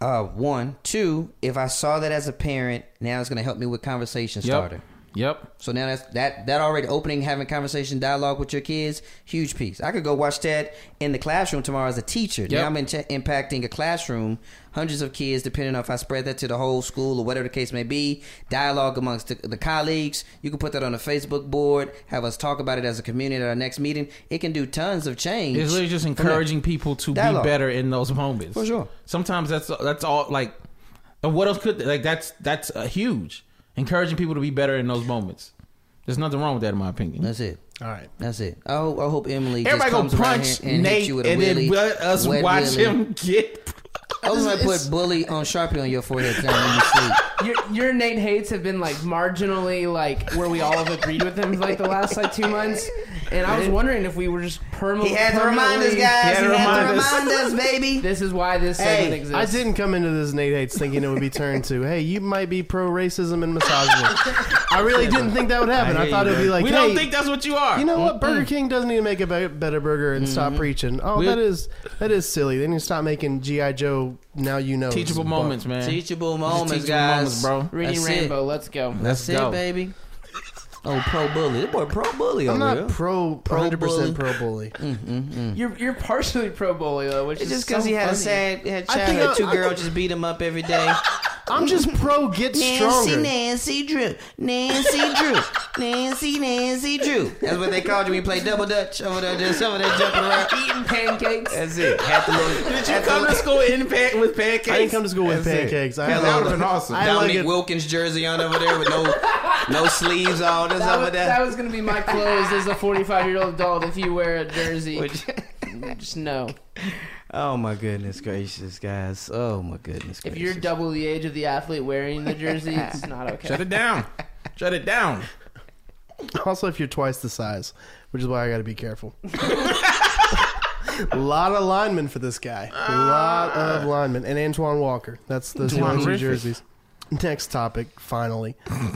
1, 2. If I saw that as a parent, now it's going to help me with conversation starter. Yep. So now that already opening, having conversation, dialogue with your kids, huge piece. I could go watch that in the classroom tomorrow as a teacher. Now I'm impacting a classroom, hundreds of kids, depending on if I spread that to the whole school or whatever the case may be. Dialogue amongst the colleagues. You can put that on a Facebook board, have us talk about it as a community at our next meeting. It can do tons of change. It's literally just encouraging people to Dialogue. be better in those moments. For sure. Sometimes that's all. Like, what else could like that's huge. Encouraging people to be better in those moments. There's nothing wrong with that, in my opinion. That's it. All right. That's it. I hope Emily Everybody just comes go around punch here and hit Nate you with a and then wheelie, let us wet watch wheelie. him get. I was going to put bully on Sharpie on your forehead when you sleep. Your Nate hates have been like marginally like where we all have agreed with him like the last like 2 months, and I was wondering if we were just permanently. He had to remind us, guys. He had to remind us, baby. This is why this segment exists. I didn't come into this Nate Hates thinking it would be turned to, hey, you might be pro-racism and misogyny. I really didn't think that would happen. I thought it would be like, We hey, don't think that's what you are. you know what? Burger King doesn't need to make a better burger and stop preaching. Oh, that is silly. They need to stop making G.I. Joe now you know. Teachable moments, man. Teachable Just moments, teachable guys. moments, bro. Reading That's Rainbow. it. Let's go. Let's That's go. it, baby. Oh, pro bully. That boy pro bully I'm over not here. pro 100% pro bully. You're partially pro bully though, which It's is just because so he had a funny. sad I child think that two I- girls just beat him up every day. I'm just pro get stronger. Nancy Drew. Nancy Drew. That's what they called you when you play double dutch over there jumping around. eating pancakes. That's it. Had the little, Did you come to school with pancakes? I didn't come to school with That's it. pancakes. I Yeah, had that all would have the- been awesome. I like Dominique it. Wilkins jersey on over there with no sleeves on. That's That over was, there. that was gonna be my clothes as a 45-year-old adult if you wear a jersey. Just no. Oh my goodness gracious, guys! Oh my goodness If gracious! you're double the age of the athlete wearing the jersey, it's not okay. Shut it down. Shut it down. Also, if you're twice the size, which is why I got to be careful. A lot of linemen for this guy. A lot of linemen. And Antoine Walker. That's the only two Terrific. jerseys. Next topic, finally.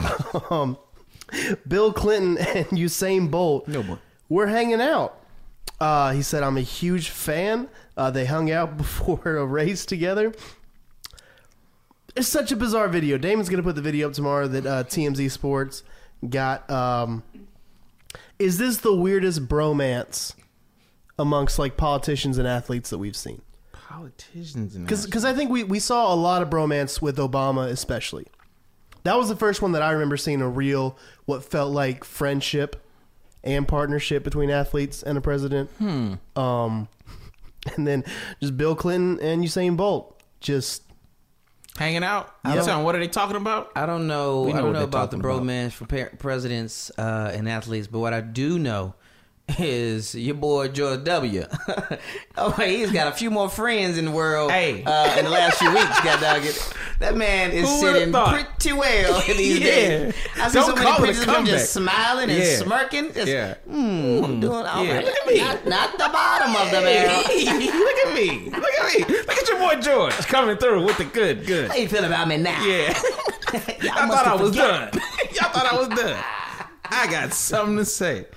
Bill Clinton and Usain Bolt were hanging out. He said, I'm a huge fan. They hung out before a race together. It's such a bizarre video. Damon's going to put the video up tomorrow that TMZ Sports got. Is this the weirdest bromance amongst like politicians and athletes that we've seen? Politicians and Because I think we saw a lot of bromance with Obama especially. That was the first one that I remember seeing a real, what felt like friendship and partnership between athletes and a president. And then just Bill Clinton and Usain Bolt just hanging out. Yep. Son, what are they talking about? I don't know. We know I what don't know they're about the talking about. bromance for presidents and athletes, but what I do know is your boy George W. Oh, he's got a few more friends in the world. Hey. In the last few weeks, God dog it. That man is Who would've sitting thought? pretty well these Yeah. days. I see Don't so many call it a pictures of him comeback. just smiling and Yeah. smirking. Just, Yeah. I'm doing all Yeah. right. Look at me. Not the bottom of the barrel. Look at me. Look at me. Look at your boy George coming through with the good. How you feel about me now? Yeah. Y'all thought I was done. Y'all thought I was done. I got something to say.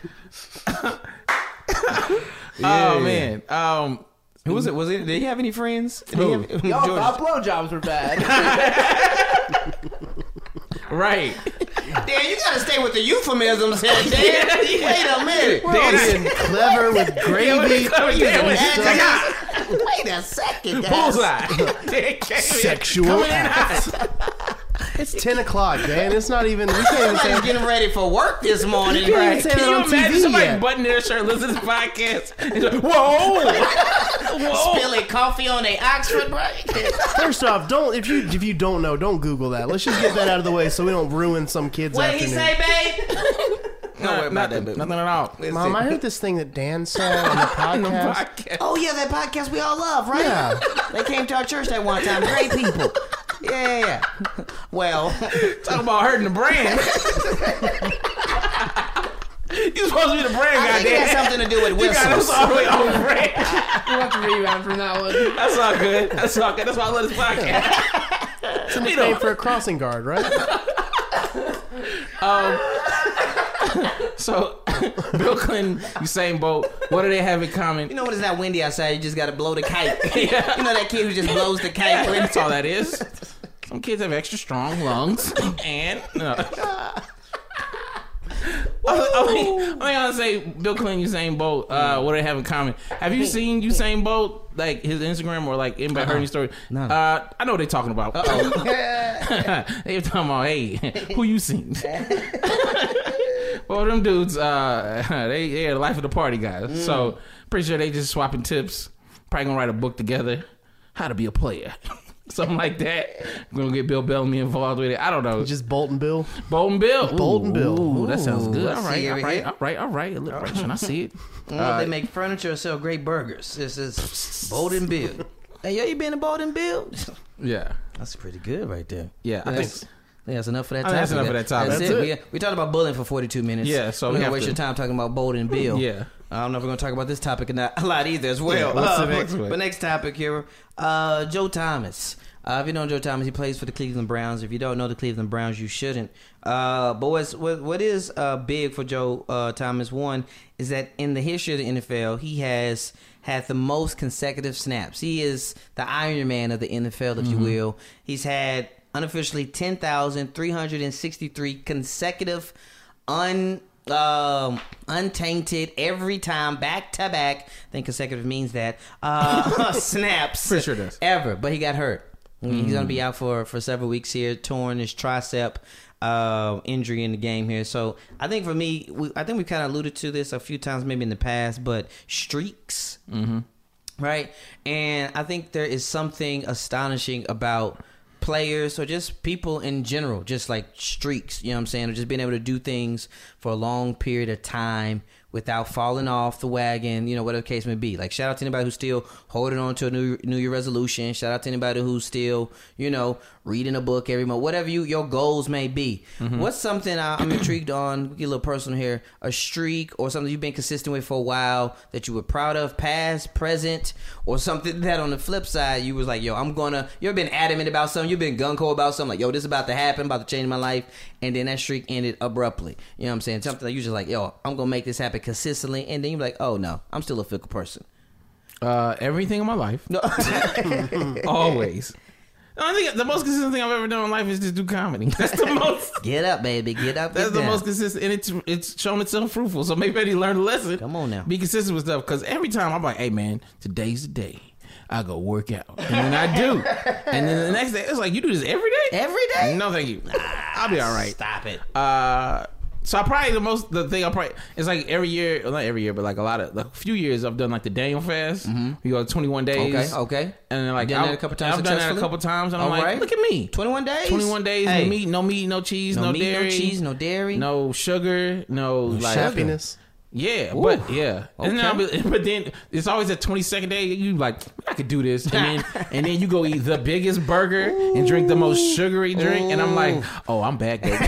Oh man. Who was it? Was it? Did he have any friends? Did Who? he have, Y'all George? thought blowjobs were bad. Right. Dan, you gotta stay with the euphemisms here, Dan. Wait a minute. Dan being clever with gravy. Wait a second, guys. Bullseye. Sexual acts. It's 10 o'clock, Dan. It's not even. We can't even Somebody's say. getting ready for work this morning. You can't even say Can that you on imagine TV somebody yet. buttoning their shirt, listening to this podcast? And just, whoa! Whoa! Spilling coffee on a Oxford break. First off, don't if you don't know, don't Google that. Let's just get that out of the way so we don't ruin some kids' What did he afternoon. say, babe? No, worry about that, baby. Nothing at all. Mom, I heard this thing that Dan said on the podcast. Podcast. Oh yeah, that podcast we all love, right? Yeah. They came to our church that one time. Great people. Yeah. Well, Talk about hurting the brand. You supposed to be the brand I guy, think it has Dan. something to do with You got us whistles. all the way on brand. We'll have to rebound from that one. That's all good. That's all good. That's why I love this podcast. It's a nickname for a crossing guard, right? So, Bill Clinton, Usain Bolt, what do they have in common? You know when it's not windy outside, you just gotta blow the kite. You know that kid who just blows the kite. That's all that is. Some kids have extra strong lungs, and no. I mean, I'll say Bill Clinton, Usain Bolt. What do they have in common? Have you seen Usain Bolt, like his Instagram, or like anybody heard any story? No. I know what they're talking about. They're talking about, hey, who you seen? Well, them dudes, they are the life of the party guys. So pretty sure they just swapping tips. Probably gonna write a book together, how to be a player. Something like that. Gonna get Bill Bellamy involved with it. I don't know. Just Bolton Bill. Bolton Bill. Bolton Bill. Ooh, that sounds good. I All see right, it all right right, here. all right, all right. Alliteration. I see it. They make furniture and sell great burgers. This is Bolden Bill. Hey, yo, you been to Bolden Bill? Yeah. That's pretty good right there. Yeah, I think. I think that's enough for that I topic. think that's enough for that topic. That's That's it. We talked about bullying for 42 minutes. Yeah, so we're we gonna have waste to- your time talking about Bolden Bill. Yeah. I don't know if we're gonna talk about this topic a lot either as well. Yeah, what's the next one? But next topic here, Joe Thomas. If you know Joe Thomas, he plays for the Cleveland Browns. If you don't know the Cleveland Browns, you shouldn't. But what is big for Joe Thomas, one, is that in the history of the NFL, he has had the most consecutive snaps. He is the Iron Man of the NFL, if you will. He's had unofficially 10,363 consecutive untainted every time, back to back. I think consecutive means that snaps. For sure does. Ever, but he got hurt. He's gonna be out for several weeks here, torn his tricep injury in the game here. So I think for me, I think we kind of alluded to this a few times maybe in the past, but streaks, right? And I think there is something astonishing about players or just people in general, just like streaks, you know what I'm saying, or just being able to do things for a long period of time without falling off the wagon, you know, whatever the case may be. Like, shout out to anybody who's still holding on to a New Year resolution. Shout out to anybody who's still, you know, reading a book every month. Whatever your goals may be. What's something I'm intrigued on, we get a little personal here, a streak or something you've been consistent with for a while that you were proud of, past, present, or something that on the flip side, you was like, yo, you've been adamant about something, you've been gung-ho about something, like, yo, this is about to happen, about to change my life, and then that streak ended abruptly. You know what I'm saying? Something that you just like, yo, I'm going to make this happen consistently, and then you're like, oh, no, I'm still a fickle person. Everything in my life. No. Always. I think the most consistent thing I've ever done in life is just do comedy. That's the most. Get up, baby. Get up. That's get the down. most consistent, and it's shown itself fruitful. So maybe I need to learn a lesson. Come on now. Be consistent with stuff, because every time I'm like, hey man, today's the day I go work out, and then I do, and then the next day it's like, you do this every day. Every day? No, thank you. I'll be all right. Stop it. So I probably it's like every year, well, not every year, but like a few years I've done like the Daniel fast. We go 21 days. Okay. And then like Done that a couple times I've done that a couple times, and I'm All like, right. look at me. 21 days? 21 days, Hey. no meat, no cheese, no meat, dairy. no cheese, no dairy. No sugar, no like Happiness. Yeah, Ooh. but yeah, and Okay. then but then it's always that 22nd day. You like, I could do this, and then you go eat the biggest burger and drink the most sugary drink, and I'm like, oh, I'm back, baby.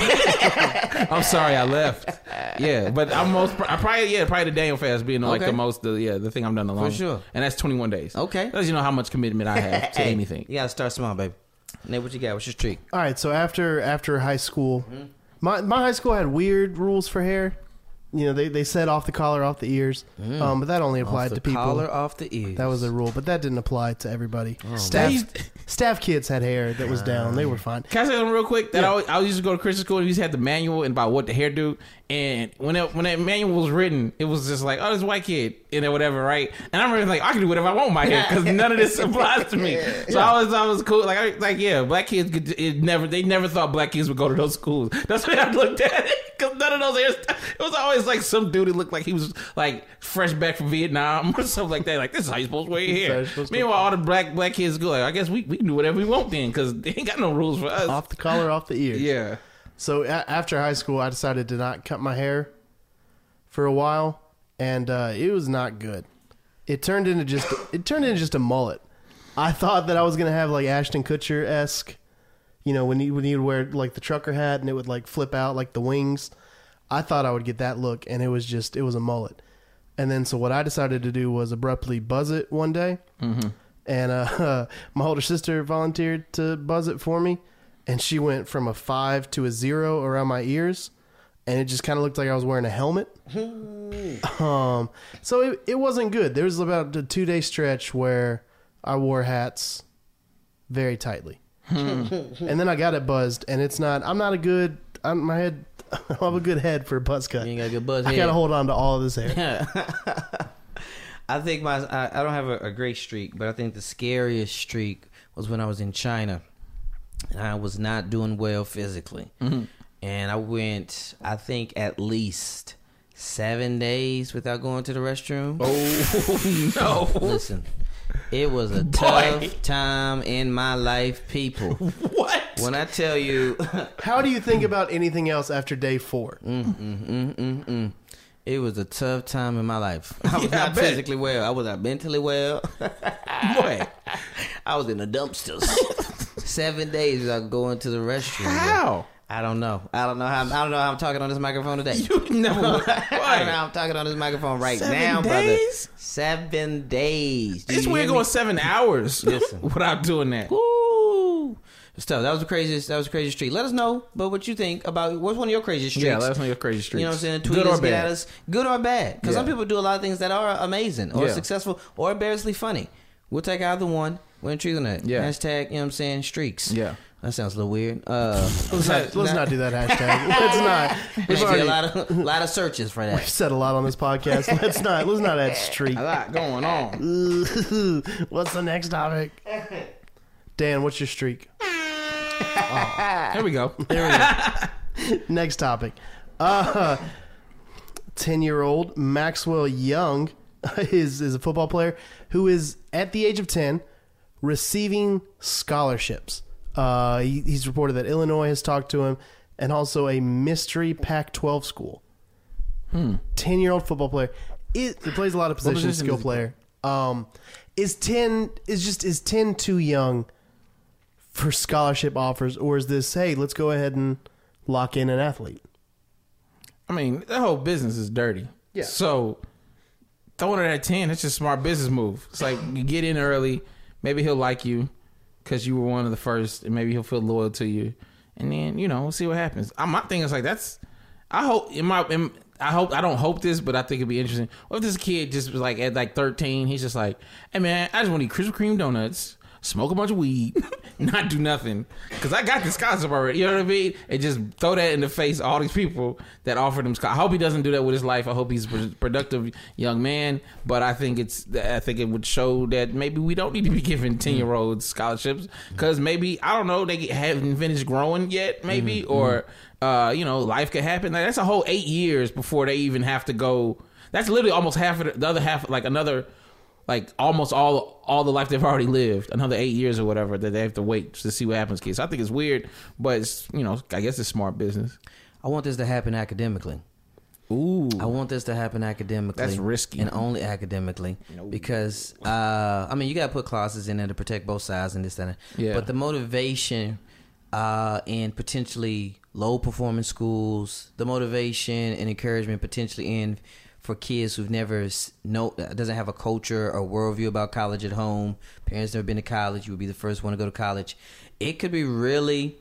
I'm sorry I left. Yeah, but probably the Daniel fast being like Okay. the thing I've done the longest. sure. And that's 21 days. Okay. That's how much commitment I have to anything. You gotta start small, baby. Nate, what you got? What's your streak? All right, so after high school, my high school had weird rules for hair. You know, they said off the collar, off the ears, but that only applied Off the to people. collar, off the ears. That was a rule, but that didn't apply to everybody. Oh, Staff kids had hair that was down; they were fine. Can I say something real quick? That I used to go to Christian school, and we used to have the manual and about what the hair do. And when that manual was written, it was just like, oh, this white kid and whatever, right? And I'm really like, I can do whatever I want with my hair because none of this applies to me. So I was cool. Like black kids they never thought black kids would go to those schools. That's the way I looked at it, because none of those hairstyles. It was always like some dude who looked like he was like fresh back from Vietnam or something like that. Like, this is how you supposed to wear your hair. Meanwhile, all the black kids go like, I guess we can do whatever we want then, because they ain't got no rules for us. Off the collar, off the ears. Yeah. So after high school, I decided to not cut my hair for a while, and it was not good. It turned into just a mullet. I thought that I was gonna have like Ashton Kutcher-esque, you know, when he would wear like the trucker hat and it would like flip out like the wings. I thought I would get that look, and it was a mullet. And then so what I decided to do was abruptly buzz it one day, and my older sister volunteered to buzz it for me. And she went from a 5 to a 0 around my ears, and it just kind of looked like I was wearing a helmet. So it wasn't good. There was about a 2-day stretch where I wore hats very tightly, and then I got it buzzed. And it's not. I'm not a good. My head. I have a good head for a buzz cut. You ain't got a good buzz I head. gotta hold on to all of this hair. I think I don't have a great streak, but I think the scariest streak was when I was in China. And I was not doing well physically. And I went, I think, at least 7 days without going to the restroom. Oh, no. Listen, it was a tough time in my life, people. What? When I tell you... How do you think about anything else after day 4? It was a tough time in my life. I was Yeah, I not bet. physically well. I was not mentally well. Boy. I was in the dumpsters. 7 days without going to the restroom. How? I don't know. I don't know how I'm talking on this microphone today. You never. I don't know how I'm talking on this microphone right 7 now, days? brother. 7 days. Do It's you weird hear me? going 7 hours Listen. without doing that. Woo! It's tough. That was the craziest streak. Let us know, but what you think about what's one of your craziest streaks? Yeah, let us know your crazy streaks. You know what I'm saying? Tweet Good us, or get bad. at us. Good or bad. Because some Yeah. people do a lot of things that are amazing or Yeah. successful or embarrassingly funny. We'll take either one. We're intrigued on that. Yeah. Hashtag, you know what I'm saying, streaks. Yeah. That sounds a little weird. Let's not do that hashtag. Let's not. There's a lot of searches for that. We've said a lot on this podcast. Let's not add streak. A lot going on. What's the next topic? Dan, what's your streak? Here we go. Next topic. 10-year-old Maxwell Young is a football player who is at the age of 10 receiving scholarships. He's reported that Illinois has talked to him, and also a mystery Pac-12 school. 10-year-old football player. He plays a lot of positions. Skill player. Is 10 too young for scholarship offers, or is this, hey, let's go ahead and lock in an athlete? I mean, that whole business is dirty. Yeah. So throwing it at 10, it's just a smart business move. It's like you get in early, maybe he'll like you because you were one of the first, and maybe he'll feel loyal to you, and then we'll see what happens. My thing is like I don't hope this, but I think it'd be interesting. What if this kid just was like at like 13? He's just like, hey man, I just want to eat Krispy Kreme donuts, smoke a bunch of weed, not do nothing, because I got this scholarship already. You know what I mean? And just throw that in the face of all these people that offered him scholarship. I hope he doesn't do that with his life. I hope he's a productive young man. But I think it would show that maybe we don't need to be giving 10-year-olds scholarships, because maybe, I don't know, they haven't finished growing yet, maybe, or life could happen. Like, that's a whole 8 years before they even have to go. That's literally almost half of the other half, like another. Like almost all the life they've already lived, another 8 years or whatever that they have to wait to see what happens, kids. So I think it's weird, but it's, I guess it's smart business. I want this to happen academically. Ooh, I want this to happen academically. That's risky, and only academically, because you got to put clauses in there to protect both sides and this and that. Yeah. But the motivation in potentially low performing schools, the motivation and encouragement potentially in for kids who've never doesn't have a culture or worldview about college at home. Parents never been to college. You would be the first one to go to college. It could be really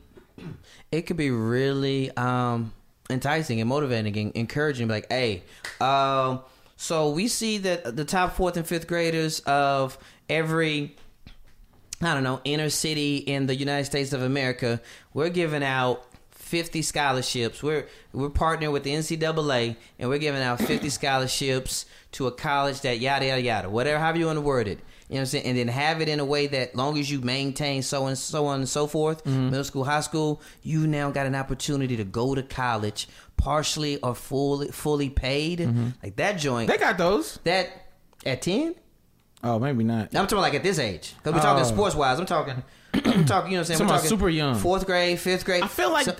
enticing and motivating and encouraging. Like, hey, so we see that the top 4th and 5th graders of every, inner city in the United States of America, we're giving out 50 scholarships. We're partnering with the NCAA, and we're giving out 50 scholarships to a college that yada yada yada, whatever, however you want to word it. You know what I'm saying? And then have it in a way that, long as you maintain so on and so forth, middle school, high school, you now got an opportunity to go to college, partially or fully paid. Like that joint. They got those. That at 10? Oh, maybe not. I'm talking like at this age, because we're talking sports wise. I'm talking. You know what I'm saying? We're talking super young. 4th grade, 5th grade. I feel like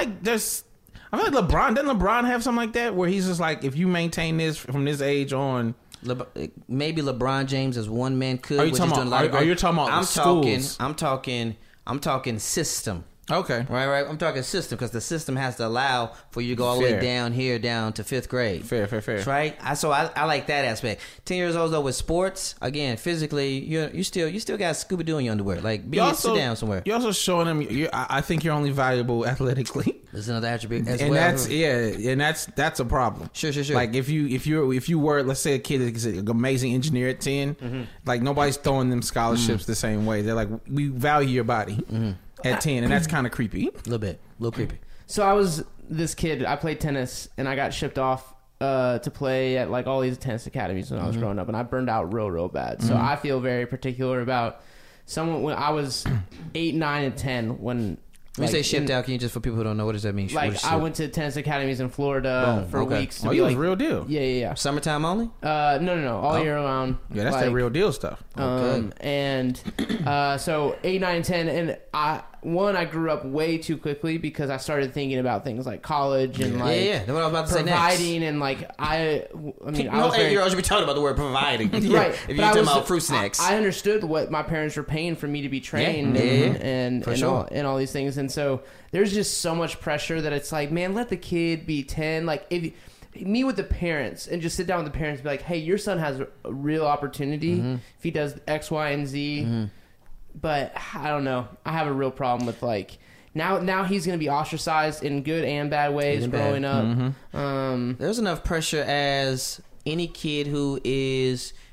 LeBron, doesn't LeBron have something like that where he's just like, if you maintain this from this age on, maybe LeBron James as one man could. Are you talking about schools? I'm talking system. Okay. Right. I'm talking system, because the system has to allow for you to go all the way down to 5th grade. Fair. Right. So I like that aspect. 10 years old though with sports, again, physically, you still got Scooby Doo in your underwear. Like, sit down somewhere. You're also showing them. I think you're only valuable athletically. There's another attribute as and well. That's a problem. Sure. Like if you were, let's say, a kid that's an amazing engineer at 10, like nobody's throwing them scholarships the same way. They're like, we value your body. At 10, and that's kind of creepy. A little creepy. So I was this kid. I played tennis, and I got shipped off to play at like all these tennis academies when I was growing up, and I burned out real bad. So I feel very particular about someone when I was 8, 9, and 10. When you say shipped out, can you just, for people who don't know, what does that mean? Like, I went to tennis academies in Florida for weeks. You was real deal. Yeah. Summertime only? No. All year round. Yeah, that's that real deal stuff. Okay. And so 8, 9, 10, and I grew up way too quickly because I started thinking about things like college and what I was about to say next. Providing and like I mean, no 8-year-olds should be talking about the word providing. Right. If you're talking about fruit snacks. I understood what my parents were paying for me to be trained and all these things, and so there's just so much pressure that it's like, man, let the kid be 10. Like, if meet with the parents and just sit down with the parents and be like, hey, your son has a real opportunity if he does X, Y, and Z. But I don't know. I have a real problem with like now he's going to be ostracized in good and bad ways growing up. There's enough pressure as any kid who is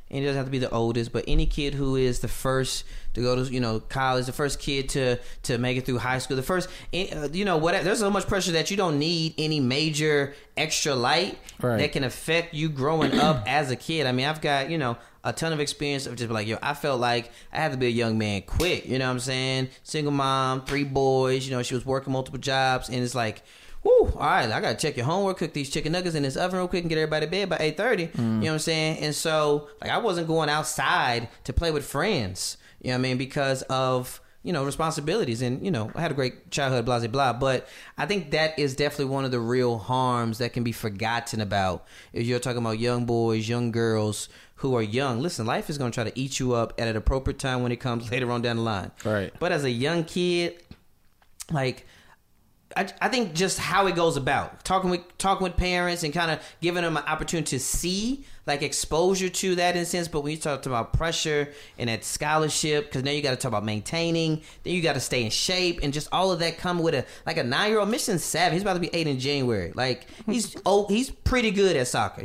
and it doesn't have to be the oldest, but any kid who is the first to go to college, the first kid to make it through high school, the first whatever. There's so much pressure that you don't need any major extra light that can affect you growing up as a kid. I mean, I've got a ton of experience of just like, I felt like I had to be a young man quick. You know what I'm saying? Single mom, 3 boys. She was working multiple jobs, and it's like, whoo, all right, I gotta check your homework, cook these chicken nuggets in this oven real quick, and get everybody to bed by 8:30. You know what I'm saying? And so, like, I wasn't going outside to play with friends. You know what I mean? Because of responsibilities, and I had a great childhood, blah blah blah. But I think that is definitely one of the real harms that can be forgotten about. If you're talking about young boys, young girls who are young, listen, life is going to try to eat you up at an appropriate time when it comes later on down the line. Right. But as a young kid, like, I think just how it goes about talking with parents and kind of giving them an opportunity to see, like, exposure to that in a sense. But when you talk about pressure and that scholarship, because now you got to talk about maintaining, then you got to stay in shape, and just all of that come with a 9-year-old. Mission's 7. He's about to be 8 in January. Like, he's pretty good at soccer.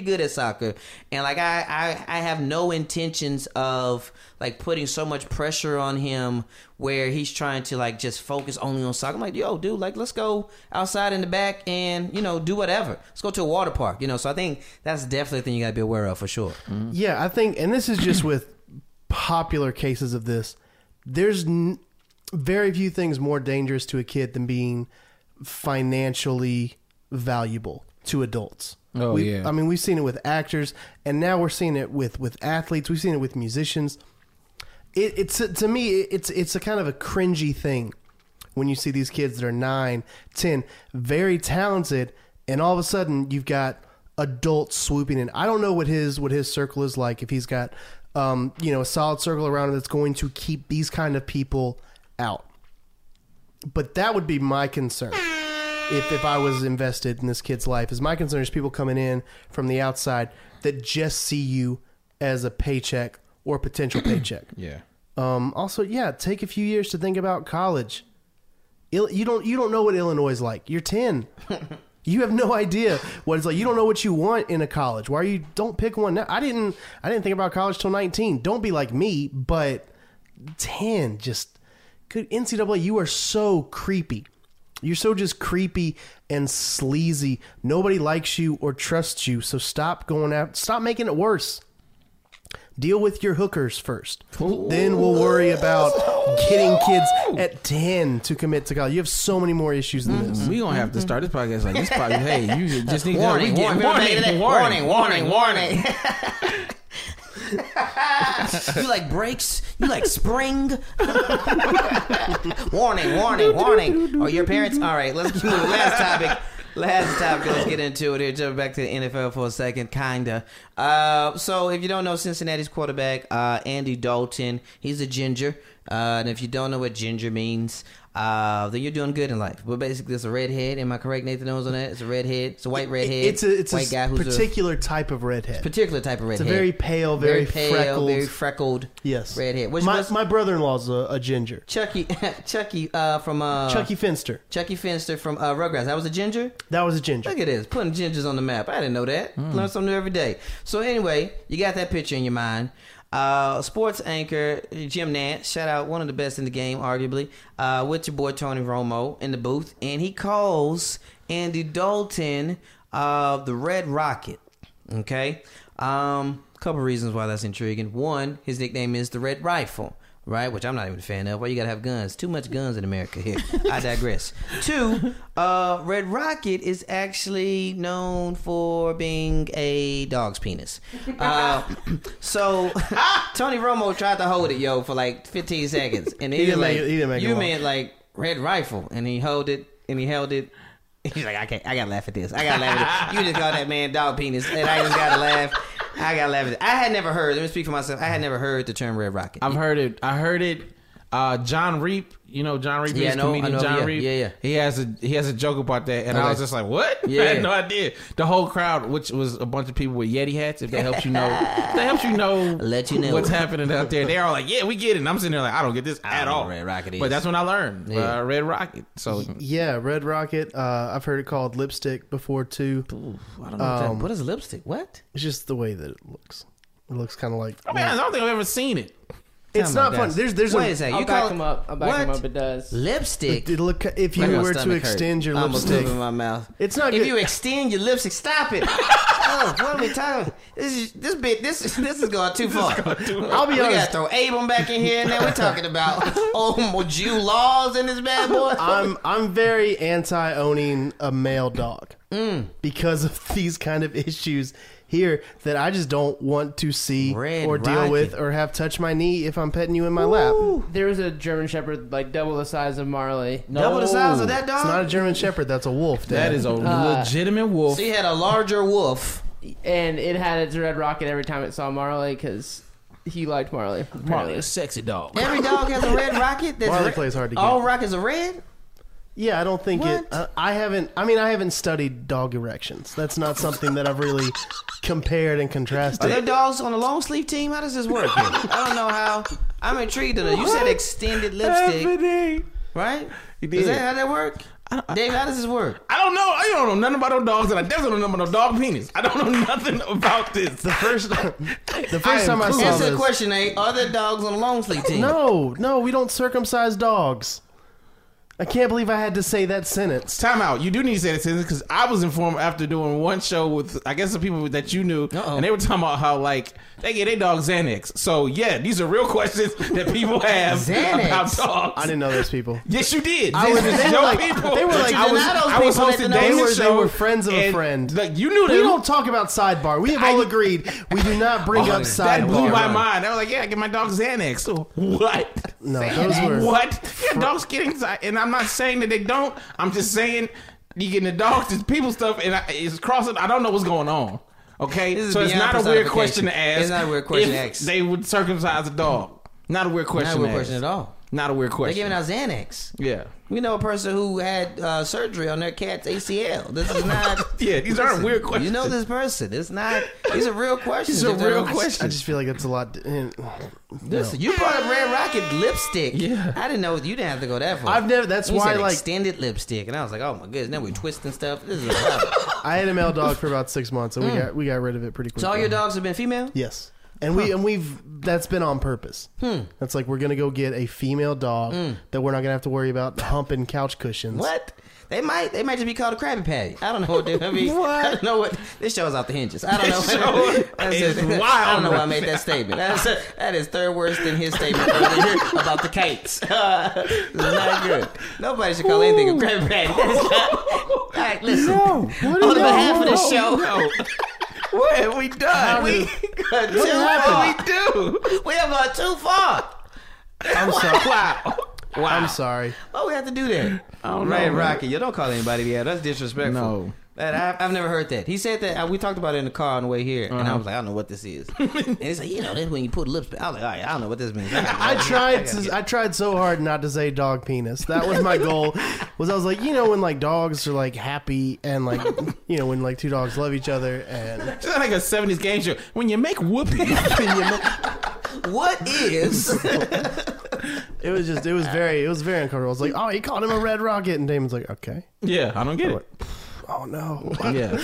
And like I have no intentions of like putting so much pressure on him where he's trying to like just focus only on soccer. I'm like, yo, dude, like, let's go outside in the back and do whatever. Let's go to a water park. So I think that's definitely a thing you got to be aware of for sure. Mm-hmm. Yeah, I think, and this is just with popular cases of this, there's very few things more dangerous to a kid than being financially valuable to adults. Oh, yeah. I mean, we've seen it with actors, and now we're seeing it with athletes. We've seen it with musicians. It's to me, it's a kind of a cringy thing when you see these kids that are 9, 10, very talented, and all of a sudden you've got adults swooping in. I don't know what his circle is like, if he's got a solid circle around him that's going to keep these kind of people out. But that would be my concern if I was invested in this kid's life. Is my concern is people coming in from the outside that just see you as a paycheck or potential paycheck. Yeah. Also, take a few years to think about college. You don't know what Illinois is like. You're 10. You have no idea what it's like. You don't know what you want in a college. Why don't pick one now? I didn't think about college till 19. Don't be like me, but 10, just good. NCAA, you are so creepy. You're so just creepy and sleazy. Nobody likes you or trusts you. So stop going out. Stop making it worse. Deal with your hookers first. Then we'll worry about getting kids at 10 to commit to college. You have so many more issues than this. We gonna have to start this podcast like this. Podcast. Hey, you just need warning. You like brakes? You like spring? Warning. Or your parents? All right, let's move. Last topic, let's get into it here. Jump back to the NFL for a second, kinda. So if you don't know Cincinnati's quarterback, Andy Dalton, he's a ginger. And if you don't know what ginger means, then you're doing good in life. But basically, it's a redhead. Am I correct, Nathan knows on that? It's a redhead. It's a white redhead. It's white a guy who's particular type of redhead. Particular type of redhead. It's a very pale, very freckled. Yes. Redhead. My brother-in-law's a ginger. Chucky from Chucky Finster. Chucky Finster from Rugrats. That was a ginger? That was a ginger. Look at this. Putting gingers on the map. I didn't know that. Learn something new every day. So anyway, you got that picture in your mind. Sports anchor Jim Nantz, shout out, one of the best in the game, arguably, with your boy Tony Romo in the booth, and he calls Andy Dalton the Red Rocket. Okay, couple reasons why that's intriguing. One, his nickname is the Red Rifle, right? Which I'm not even a fan of. Why you gotta have guns? Too much guns in America here. I digress. Two, Red Rocket is actually known for being a dog's penis. So Tony Romo tried to hold it, for like 15 seconds, and he didn't make it. You meant like Red Rifle, and he held it. He's like, I gotta laugh at this. You just called that man dog penis, and I just gotta laugh. I had never heard. Let me speak for myself. I had never heard the term Red Rocket. I've heard it. I heard it. John Reap, John Reap, comedian John Reap. Yeah. He has a joke about that, and Okay. I was just like, "What?" Yeah. I had no idea. The whole crowd, which was a bunch of people with Yeti hats, if that helps you know, Let you know what's happening out there. They're all like, "Yeah, we get it." And I'm sitting there like, "I don't get this at all." Red Rocket is. But that's when I learned Red Rocket. So Yeah, Red Rocket. I've heard it called lipstick before too. Ooh, I don't know what is lipstick. What? It's just the way that it looks. It looks kind of like. I mean, I don't think I've ever seen it. It's not fun. There's Wait a second. I'll You back call him up. I'll back him up. It does. lipstick? It look if you were to extend your I almost lipstick. threw it in my mouth. It's not If good. you extend your lipstick, stop it. Oh, what are we talking? This is going too far. I'll be We gotta honest. throw Abram back in here, and now we're talking about Jew laws in this bad boy. I'm very anti owning a male dog because of these kind of issues here that I just don't want to see Red or deal Rocket. with or have touch my knee if I'm petting you in my lap. There was a German Shepherd like double the size of Marley. Double the size of that dog. It's not a German Shepherd. That's a wolf. Dad. That is a legitimate wolf. So you had a larger wolf. And it had its red rocket every time it saw Marley because he liked Marley. Marley, apparently. a sexy dog. Every dog has a red rocket. That's Marley plays hard to get. All rockets are red. Yeah, I don't think What? it. I haven't. I mean, I haven't studied dog erections. That's not something that I've really compared and Are contrasted. there dogs on the long sleeve team? How does this work? Here? I don't know how. I'm intrigued. You said extended lipstick, right? You Is did. that how that work? Dave, how does this work? I don't know. I don't know nothing about no dogs, and I definitely don't know about no dog penis. I don't know nothing about this. The first time I saw Answer the this. question, Nate. Are there dogs on the long sleeve team? No, we don't circumcise dogs. I can't believe I had to say that sentence. Time out. You do need to say that sentence because I was informed after doing one show with, I guess, the people that you knew, and they were talking about how, like, they get their dog Xanax. So, yeah, these are real questions that people have Xanax? about dogs. I didn't know those people. Yes, you did. I was- This is they were your like- people. they were like- I was, You're not those I was people that hosting know- Damon's They show. were friends of a and, friend. Like, you knew We them. don't talk about sidebar. We have all agreed we do not bring up That blew my sidebar. mind. I was like, yeah, I get my dog Xanax. So, what? No, those were. What? Yeah, dogs get anxiety, and I'm not saying that they don't. I'm just saying you getting the dogs, it's people stuff, and it's crossing. I don't know what's going on. Okay, This is so it's beyond not a weird question to personification. ask. It's not a weird question if to ask. They would circumcise a dog. Not a weird question. Not a weird to question ask. at all. Not a weird They're question. giving out Xanax. Yeah. We know a person who had surgery on their cat's ACL. This is not. Yeah, these aren't weird questions. You know this person. It's not. These are real questions. These are If they're real not- questions. I just feel like it's a lot. Listen, you brought up Red Rocket lipstick. Yeah. I didn't know you didn't have to go that far. I've never. That's You why, said like, extended lipstick, and I was like, oh my goodness. Now we're twisting stuff. This is a lot. I had a male dog for about 6 months, and we got rid of it pretty quickly. So all your dogs have been female? Yes. And we've that's been on purpose. That's like we're gonna go get a female dog that we're not gonna have to worry about humping couch cushions. What? They might just be called a Krabby Patty. I don't know what they I mean. What? I don't know what this show's off the hinges. I don't know. This show is wild I don't know why I right made now. that statement. That is third worse than his statement earlier about the cakes. It's not good. Nobody should call anything a Krabby Patty. That's not, all right, listen. On behalf of the show, No. What have we done? we What we do? we have gone too far. I'm sorry. Wow. Wow. I'm sorry. Why we have to do that? I don't know, Red man. Rocket, you don't call anybody that. That's disrespectful. No. I've never heard that. He said that. We talked about it in the car on the way here, and I was like, I don't know what this is. And he's like, that's when you put lips. I was like, all right, I don't know what this means. I tried so hard not to say dog penis. That was my goal. I was like, when like dogs are like happy and like when like two dogs love each other and It's not like a 70s game show. When you make whoopee. What is? it was very uncomfortable. I was like, oh, he called him a red rocket, and Damon's like, okay. Yeah, I don't get it. Oh no. Yeah.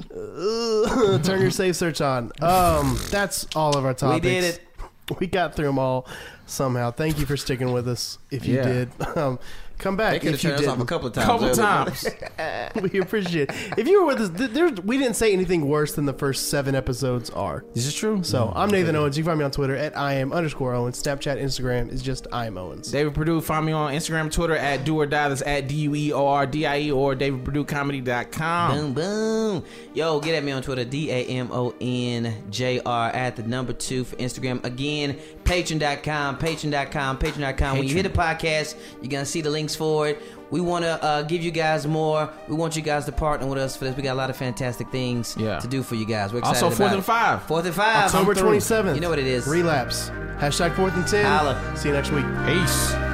Turn your safe search on. That's all of our topics. We did it. We got through them all somehow. Thank you for sticking with us. If you Yeah. did, come They back could have if you turned us off a did. couple of times. Couple earlier. times. We appreciate it. If you were with us, we didn't say anything worse than the first 7 episodes are. This is true. So I'm Nathan Owens. You can find me on Twitter at @Iam_Owens. Snapchat, Instagram is just I'm Owens. David Perdue, find me on Instagram, Twitter at Do or Die. That's at DUEORDIE or DavidPerdueComedy.com. Boom, boom. Yo, get at me on Twitter, DAMONJR at the number 2 for Instagram. Again, patreon.com. When you hit the podcast, you're going to see the links for it. We want to give you guys more. We want you guys to partner with us for this. We got a lot of fantastic things to do for you guys. We're excited Also, 4th about and it. 5. 4th and 5. October 27th. You know what it is. Relapse. #4th and 10. Holla. See you next week. Peace.